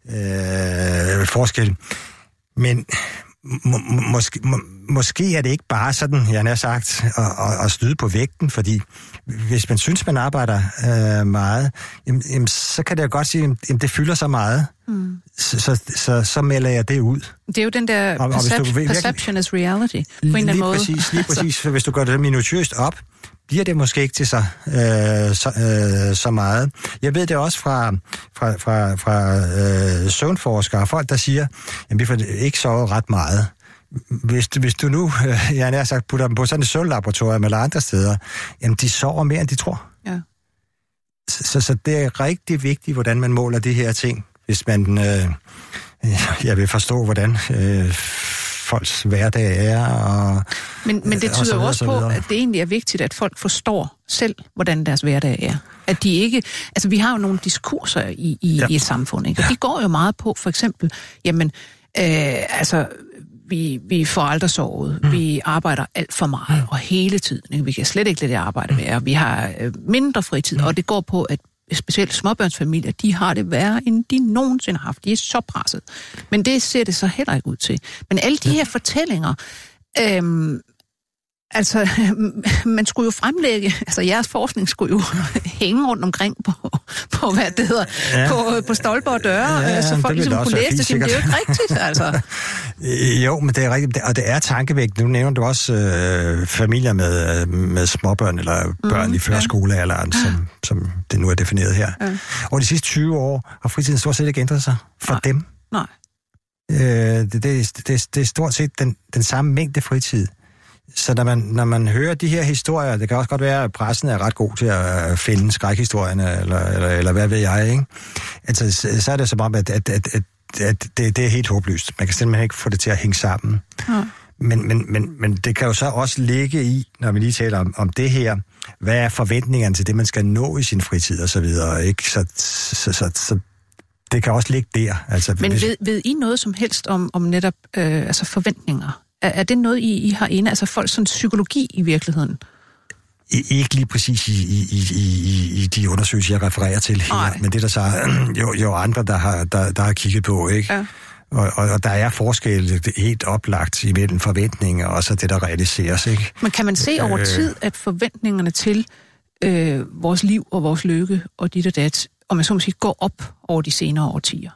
øh, forskelle. Men må, måske, må, måske er det ikke bare sådan, jeg har sagt, at, at, at snyde på vægten, fordi hvis man synes, man arbejder øh, meget, jamen, jamen, så kan det jo godt sige, at det fylder så meget, mm. så, så, så, så melder jeg det ud. Det er jo den der og, percep- og perception is reality, på en eller anden måde. Præcis, lige præcis, for hvis du gør det minutiøst op, bliver det måske ikke til så, øh, så, øh, så meget. Jeg ved det også fra, fra, fra, fra øh, søvnforskere, folk der siger, at vi får ikke sovet ret meget. Hvis du, hvis du nu, øh, jeg har sagt, putter dem på sådan et søvnlaboratorium eller andre steder, jamen de sover mere, end de tror. Ja. Så, så det er rigtig vigtigt, hvordan man måler de her ting, hvis man, øh, jeg vil forstå, hvordan øh, folks hverdag er. Og, men, men det tyder jo også på, at det egentlig er vigtigt, at folk forstår selv, hvordan deres hverdag er. At de ikke, altså vi har jo nogle diskurser i, i, ja. i et samfund, ikke? Og de går jo meget på, for eksempel, jamen, øh, altså, vi, vi får aldrig sovet, mm. vi arbejder alt for meget, og hele tiden, ikke? Vi kan slet ikke lade det arbejde være, vi har øh, mindre fritid, mm. og det går på, at specielt småbørnsfamilier, de har det værre, end de nogensinde har haft. De er så presset. Men det ser det så heller ikke ud til. Men alle de her fortællinger, øhm, altså, man skulle jo fremlægge, altså jeres forskning skulle jo hænge rundt omkring på, på hvad det hedder, ja. på, på stolper og døre, ja, ja, så folk ligesom kunne læse det, men det er jo ikke rigtigt, altså. Jo, men det er rigtigt, og det er tankevækkende. Nu nævner du også øh, familier med, med småbørn, eller børn mm, i førskolealderen, ja. som, som det nu er defineret her. Ja. Og de sidste tyve år har fritiden stort set ikke ændret sig for Nej. dem. Nej. Øh, det, det, det, det er stort set den, den samme mængde fritid. Så når man, når man hører de her historier, det kan også godt være, at pressen er ret god til at finde skrækhistorierne, eller, eller, eller hvad ved jeg, ikke? Altså, så, så er det som om, at, at, at, at, at det, det er helt håbløst. Man kan simpelthen ikke få det til at hænge sammen. Ja. Men, men, men, men det kan jo så også ligge i, når vi lige taler om, om det her, hvad er forventningerne til det, man skal nå i sin fritid og så videre, ikke? Så, så, så, så det kan også ligge der. Altså, men hvis... ved, ved I noget som helst om, om netop øh, altså forventninger? Er, er det noget, I, I har inde? Altså folks sådan psykologi i virkeligheden? Ikke lige præcis i, i, i, i, i de undersøgelser, jeg refererer til her, Ej. men det er der så jo, jo andre, der har, der, der har kigget på, ikke? Ja. Og, og, og der er forskel helt oplagt imellem forventninger og så det, der realiseres, ikke? Men kan man se over øh, tid, at forventningerne til øh, vores liv og vores lykke og dit og dat, og man så må sige, går op over de senere årtier?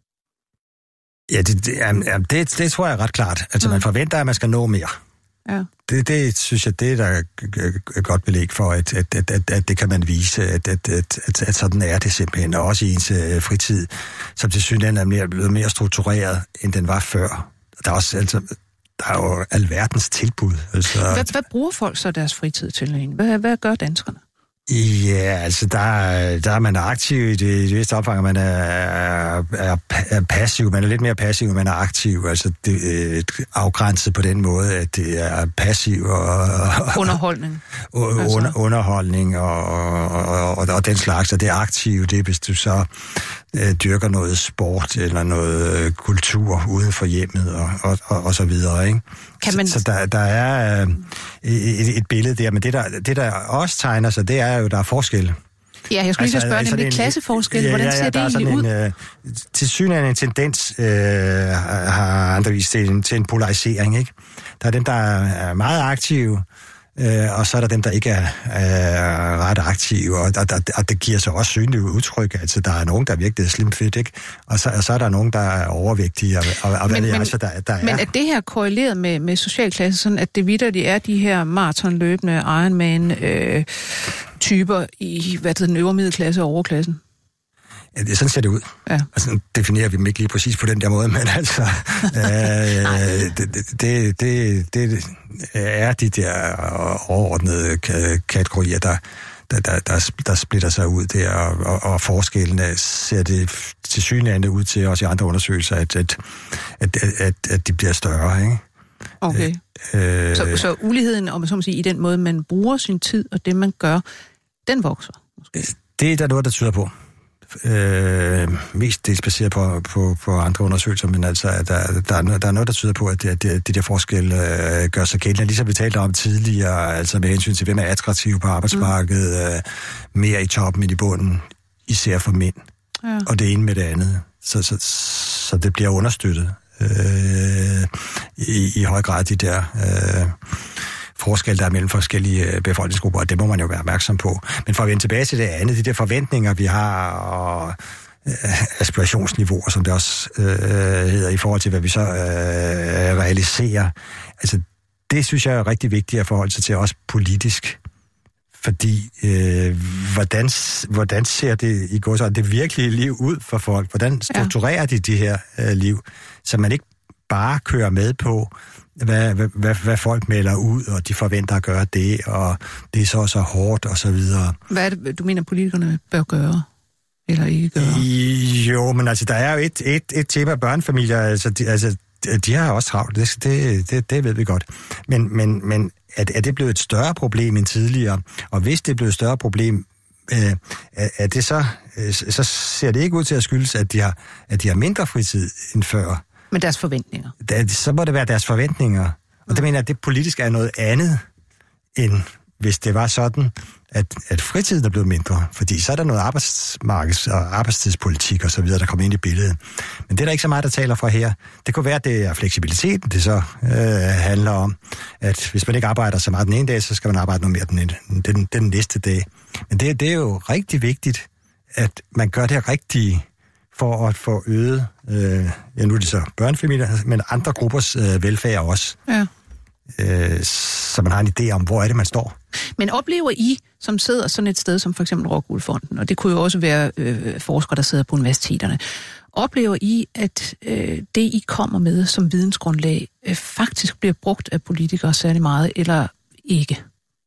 Ja, det, det, det, det, det tror jeg er ret klart. Altså, mm. man forventer, at man skal nå mere. Ja. Det, det synes jeg, det er der er godt belæg for, at, at, at, at, at det kan man vise, at, at, at, at, at sådan er det simpelthen. Og også i ens uh, fritid, som til synligheden er mere, blevet mere struktureret, end den var før. Der er også, altså, der er jo alverdens tilbud. Altså, hvad, hvad bruger folk så deres fritid til? Hvad, hvad gør danskerne? Ja, altså der, der er man aktiv i det, i det vist omfang, man er, er, er passiv. Man er lidt mere passiv, end man er aktiv. Altså det er afgrænset på den måde, at det er passiv og... Underholdning. Og, altså. under, underholdning og, og, og, og den slags, og det er aktiv, det er, hvis du så øh, dyrker noget sport eller noget øh, kultur uden for hjemmet og, og, og, og så videre, ikke? Kan man... Så, så der, der er øh, et, et billede der, men det der, det der også tegner sig, det er jo, der er forskel. Ja, jeg skulle lige altså, spørge, nemlig en klasseforskel. Hvordan ser ja, ja, det egentlig ud? En, øh, til synligheden en tendens, øh, har andre vist til, til en polarisering, ikke? Der er dem, der er meget aktive, øh, og så er der dem, der ikke er øh, ret aktive, og, og, og det giver sig også synlige udtryk. Altså, der er nogen, der er virkelig slim fit, ikke? Og så, og så er der nogen, der er overvægtige, og, og, og hvad men, det er, men, altså, der, der er. Men er det her korreleret med, med socialklasse, sådan at det vitterligt er de her maratonløbende Ironman øh, typer i, hvad det den øvre middelklasse og overklassen? Ja, det, sådan ser det ud. Ja. Altså, definerer vi dem ikke lige præcis på den der måde, men altså, øh, det, det, det, det er de der overordnede kategorier, der, der, der, der, der splitter sig ud der, og, og forskellene ser det tilsyneladende ud til, også i andre undersøgelser, at, at, at, at, at de bliver større, ikke? Okay. Øh, så, så uligheden, om man så må sige, i den måde, man bruger sin tid, og det, man gør, den vokser måske? Det er der noget, der tyder på. Øh, mest dels baseret på, på, på andre undersøgelser, men altså, der, der, er noget, der er noget, der tyder på, at det, det, det der forskel øh, gør sig gældende. Ligesom vi talte om tidligere, altså med hensyn til, hvem er attraktiv på arbejdsmarkedet, mm. øh, mere i toppen end i bunden, især for mænd. Ja. Og det ene med det andet. Så, så, så det bliver understøttet øh, i, i høj grad, de der... Øh, forskel, der er mellem forskellige befolkningsgrupper, og det må man jo være opmærksom på. Men for at vende tilbage til det andet, de der forventninger, vi har, og øh, aspirationsniveauer, som det også øh, hedder, i forhold til, hvad vi så øh, realiserer, altså det synes jeg er rigtig vigtigt at forholde sig til, også politisk. Fordi, øh, hvordan, hvordan ser det i går så det virkelige liv ud for folk? Hvordan strukturerer ja. de de her øh, liv, så man ikke bare kører med på, Hvad, hvad, hvad folk melder ud, og de forventer at gøre det, og det er så så hårdt, og så videre. Hvad er det, du mener, politikerne bør gøre, eller ikke gøre? I, jo, men altså, der er jo et, et, et tema børnefamilier, altså de, altså, de har også travlt, det, det, det, det ved vi godt. Men, men, men er, er det blevet et større problem end tidligere? Og hvis det er blevet et større problem, øh, er det så, øh, så ser det ikke ud til at skyldes, at de har, at de har mindre fritid end før. Men deres forventninger? Da, så må det være deres forventninger. Og mm. det mener jeg, at det politisk er noget andet, end hvis det var sådan, at, at fritiden er blevet mindre. Fordi så er der noget arbejdsmarkeds- og arbejdstidspolitik og så videre, der kommer ind i billedet. Men det er der ikke så meget, der taler fra her. Det kunne være, at det er fleksibiliteten, det så øh, handler om. At hvis man ikke arbejder så meget den ene dag, så skal man arbejde noget mere den, den, den næste dag. Men det, det er jo rigtig vigtigt, at man gør det rigtige, for at få øget, øh, ja nu er det så børnefamilier, men andre gruppers øh, velfærd også. Ja. Øh, så man har en idé om, hvor er det, man står. Men oplever I, som sidder sådan et sted som for eksempel Rockwool Fonden, og det kunne jo også være øh, forskere, der sidder på universiteterne, oplever I, at øh, det, I kommer med som vidensgrundlag, øh, faktisk bliver brugt af politikere særlig meget, eller ikke?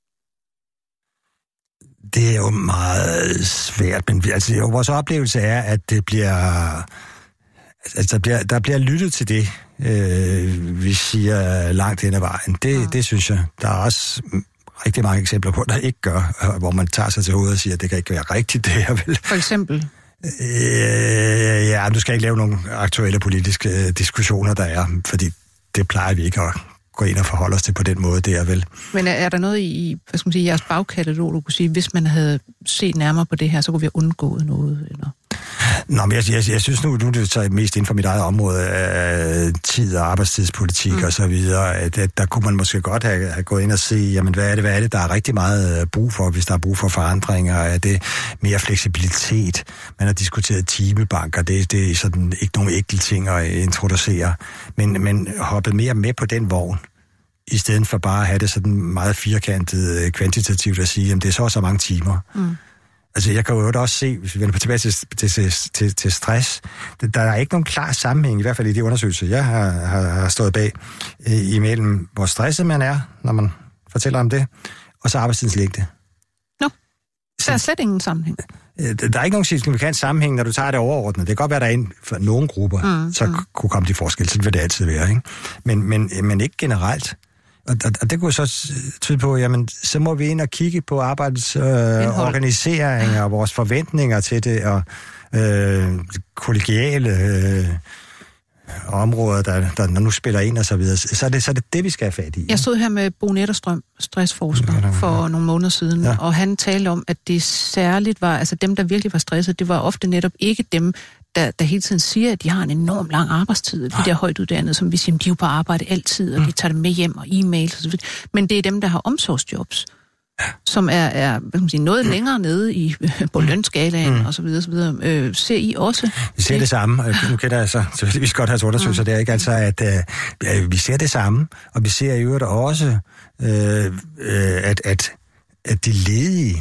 Det er jo meget svært, men altså, jo, vores oplevelse er, at det bliver, altså, der, bliver, der bliver lyttet til det, øh, vi siger langt hen ad vejen. Det, ja. det synes jeg. Der er også rigtig mange eksempler på, der ikke gør, hvor man tager sig til hovedet og siger, at det kan ikke være rigtigt, det her vel. For eksempel? Øh, ja, du skal ikke lave nogle aktuelle politiske diskussioner, der er, fordi det plejer vi ikke at gå ind og forholde os til på den måde, det er vel. Men er, er der noget i, hvad skal man sige, jeres bagkatalog, du kunne sige, hvis man havde set nærmere på det her, så kunne vi have undgået noget, eller? Nå, men jeg, jeg, jeg synes nu, nu er det så mest inden for mit eget område af tid- og arbejdstidspolitik mm. og så videre, at, at der kunne man måske godt have, have gået ind og se, jamen hvad er det, hvad er det, der er rigtig meget brug for, hvis der er brug for forandringer, er det mere fleksibilitet, man har diskuteret timebanker, det, det er sådan ikke nogen enkelte ting at introducere, men, men hoppet mere med på den vogn, i stedet for bare at have det sådan meget firkantet kvantitativt at sige, jamen det er så og så mange timer. Mm. Altså, jeg kan jo også se, hvis vi vender tilbage til, til, til, til stress, der er ikke nogen klar sammenhæng, i hvert fald i de undersøgelser, jeg har, har, har stået bag, øh, imellem hvor stresset man er, når man fortæller om det, og så arbejdstidens længde. Nå, der er slet ingen sammenhæng. Der er ikke nogen signifikant sammenhæng, når du tager det overordnet. Det kan godt være, der er en for nogle grupper, mm, så mm. kunne komme de forskel, så vil det altid være, ikke? Men, men, men ikke generelt. Og, og, og det kunne så tyde på, jamen, så må vi ind og kigge på arbejdets øh, organisering og vores forventninger til det, og øh, kollegiale øh, områder, der, der nu spiller ind og så videre. Så er det så er det, det, vi skal have fat i. Jeg stod her med Bo Netterstrøm, stressforsker, for nogle måneder siden, ja. Og han talte om, at det særligt var, altså dem, der virkelig var stresset, det var ofte netop ikke dem, Der, der hele tiden siger, at de har en enorm lang arbejdstid, de der højtuddannede, som vi siger, de er jo på arbejde altid, og de tager det med hjem og e-mails og så videre. Men det er dem, der har omsorgsjobs, som er, er hvad kan man sige, noget længere nede i, på lønskalaen mm. og så videre, så videre. Øh, ser I også? Vi ser det, det samme. Nu kan jeg så selvfølgelig godt have undersøgelser mm. der, ikke? Altså, at øh, vi ser det samme, og vi ser i øvrigt også, øh, øh, at, at, at de ledige,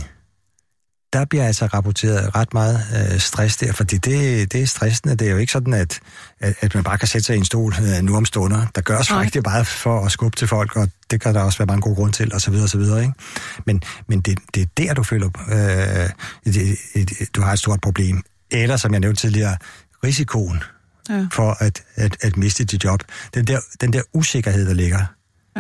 der bliver altså rapporteret ret meget øh, stress der, fordi det, det er stressende. Det er jo ikke sådan, at, at, at man bare kan sætte sig i en stol øh, nu om stunder. Der gøres okay. rigtig meget for at skubbe til folk, og det kan der også være mange gode grunde til, og så videre, og så videre, ikke? Men, men det, det er der, du føler, øh, det, det, du har et stort problem. Eller, som jeg nævnte tidligere, risikoen ja. for at, at, at miste dit job. Den der, den der usikkerhed, der ligger, ja.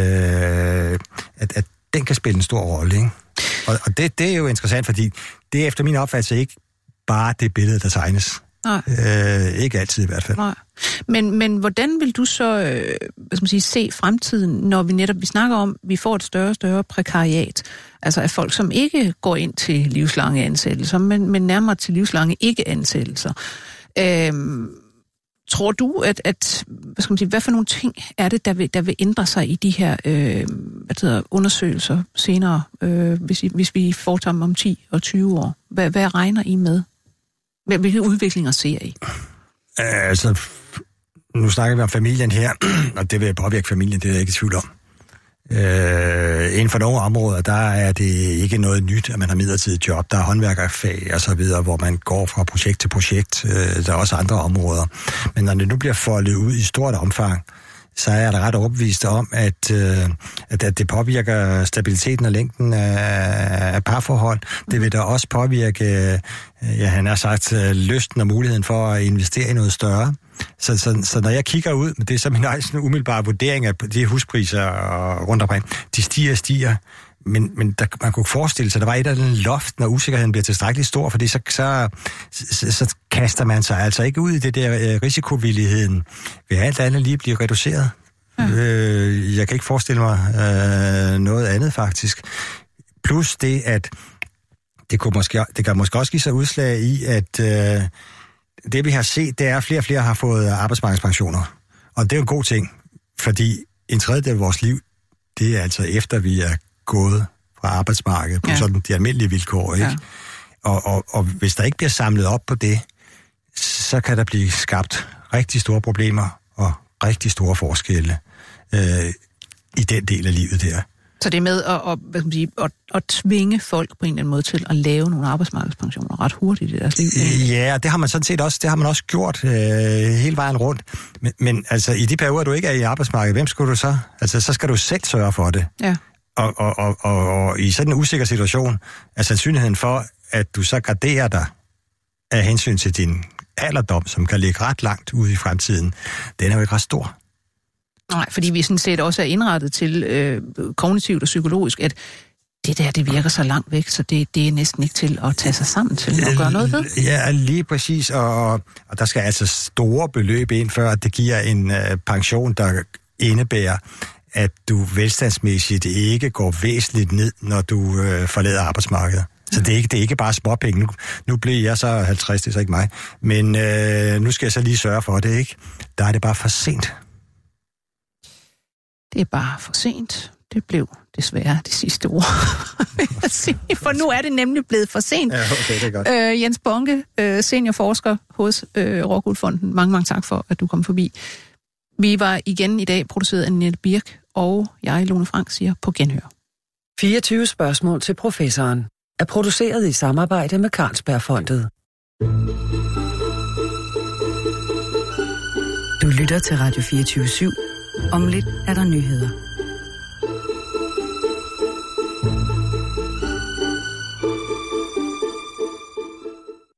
øh, at, at den kan spille en stor rolle, ikke? Og, og det, det er jo interessant, fordi det er efter min opfattelse ikke bare det billede, der tegnes. Nej. Øh, ikke altid i hvert fald. Nej. Men, men hvordan vil du så øh, hvad skal man sige, se fremtiden, når vi netop vi snakker om, vi får et større og større prekariat, altså af folk, som ikke går ind til livslange ansættelser, men, men nærmere til livslange ikke-ansættelser. Øh, Tror du, at, at hvad, skal man sige, hvad for nogle ting er det, der vil, der vil ændre sig i de her øh, hvad hedder, undersøgelser senere, øh, hvis, I, hvis vi foretager dem om ti og tyve år? Hvad, hvad regner I med? Hvilke udviklinger ser I? Altså, nu snakker vi om familien her, og det vil påvirke familien, det er jeg ikke i tvivl om. Øh, inden for nogle områder, der er det ikke noget nyt, at man har midlertidigt job. Der er håndværkerfag og så videre, hvor man går fra projekt til projekt. Øh, der er også andre områder. Men når det nu bliver foldet ud i stort omfang, så er jeg da ret overbevist om, at, øh, at, at det påvirker stabiliteten og længden af, af parforhold. Det vil da også påvirke, øh, ja, han har sagt, øh, lysten og muligheden for at investere i noget større. Så, så, så når jeg kigger ud, det er så min egen umiddelbare vurdering af de huspriser rundt omkring, de stiger og stiger, men, men der, man kunne forestille sig, at der var et af den loft, når usikkerheden bliver tilstrækkeligt stor, fordi så, så, så, så kaster man sig altså ikke ud i det der risikovilligheden. Vil alt andet lige blive reduceret? Ja. Øh, jeg kan ikke forestille mig øh, noget andet faktisk. Plus det, at det, kunne måske, det kan måske også give sig udslag i, at øh, det vi har set, det er, at flere og flere har fået arbejdsmarkedspensioner. Og det er jo en god ting, fordi en tredjedel af vores liv, det er altså efter, vi er gået fra arbejdsmarkedet på ja. sådan de almindelige vilkår, ikke? Ja. Og, og, og hvis der ikke bliver samlet op på det, så kan der blive skabt rigtig store problemer og rigtig store forskelle øh, i den del af livet der. Så det er med at, at, hvad skal man sige, at, at tvinge folk på en eller anden måde til at lave nogle arbejdsmarkedspensioner ret hurtigt i deres liv? Ja, det har man sådan set også, det har man også gjort øh, hele vejen rundt. Men, men altså, i de perioder, du ikke er i arbejdsmarkedet, hvem skulle du så? Altså, så skal du selv sørge for det. Ja. Og, og, og, og, og i sådan en usikker situation, er sandsynligheden for, at du så garderer dig af hensyn til din alderdom, som kan ligge ret langt ude i fremtiden, den er jo ikke ret stor. Nej, fordi vi sådan set også er indrettet til øh, kognitivt og psykologisk, at det der, det virker så langt væk, så det, det er næsten ikke til at tage sig sammen til at gøre noget ved. Ja, lige præcis, og, og der skal altså store beløb ind, før det giver en øh, pension, der indebærer, at du velstandsmæssigt ikke går væsentligt ned, når du øh, forlader arbejdsmarkedet. Så det er ikke, det er ikke bare småpenge. Nu, nu blev jeg så halvtreds, det er så ikke mig. Men øh, nu skal jeg så lige sørge for det, ikke? Der er det bare for sent. Det er bare for sent. Det blev desværre det sidste ord, vil jeg sige. For nu er det nemlig blevet for sent. Ja, okay, det er godt. Øh, Jens Bonke, øh, seniorforsker hos øh, Rockwool Fonden. Mange, mange tak for, at du kom forbi. Vi var igen i dag produceret af Annette Birk, og jeg, Lone Frank, siger på genhør. fireogtyve spørgsmål til professoren er produceret i samarbejde med Carlsbergfondet. Du lytter til Radio fireogtyve syv. Om lidt er der nyheder.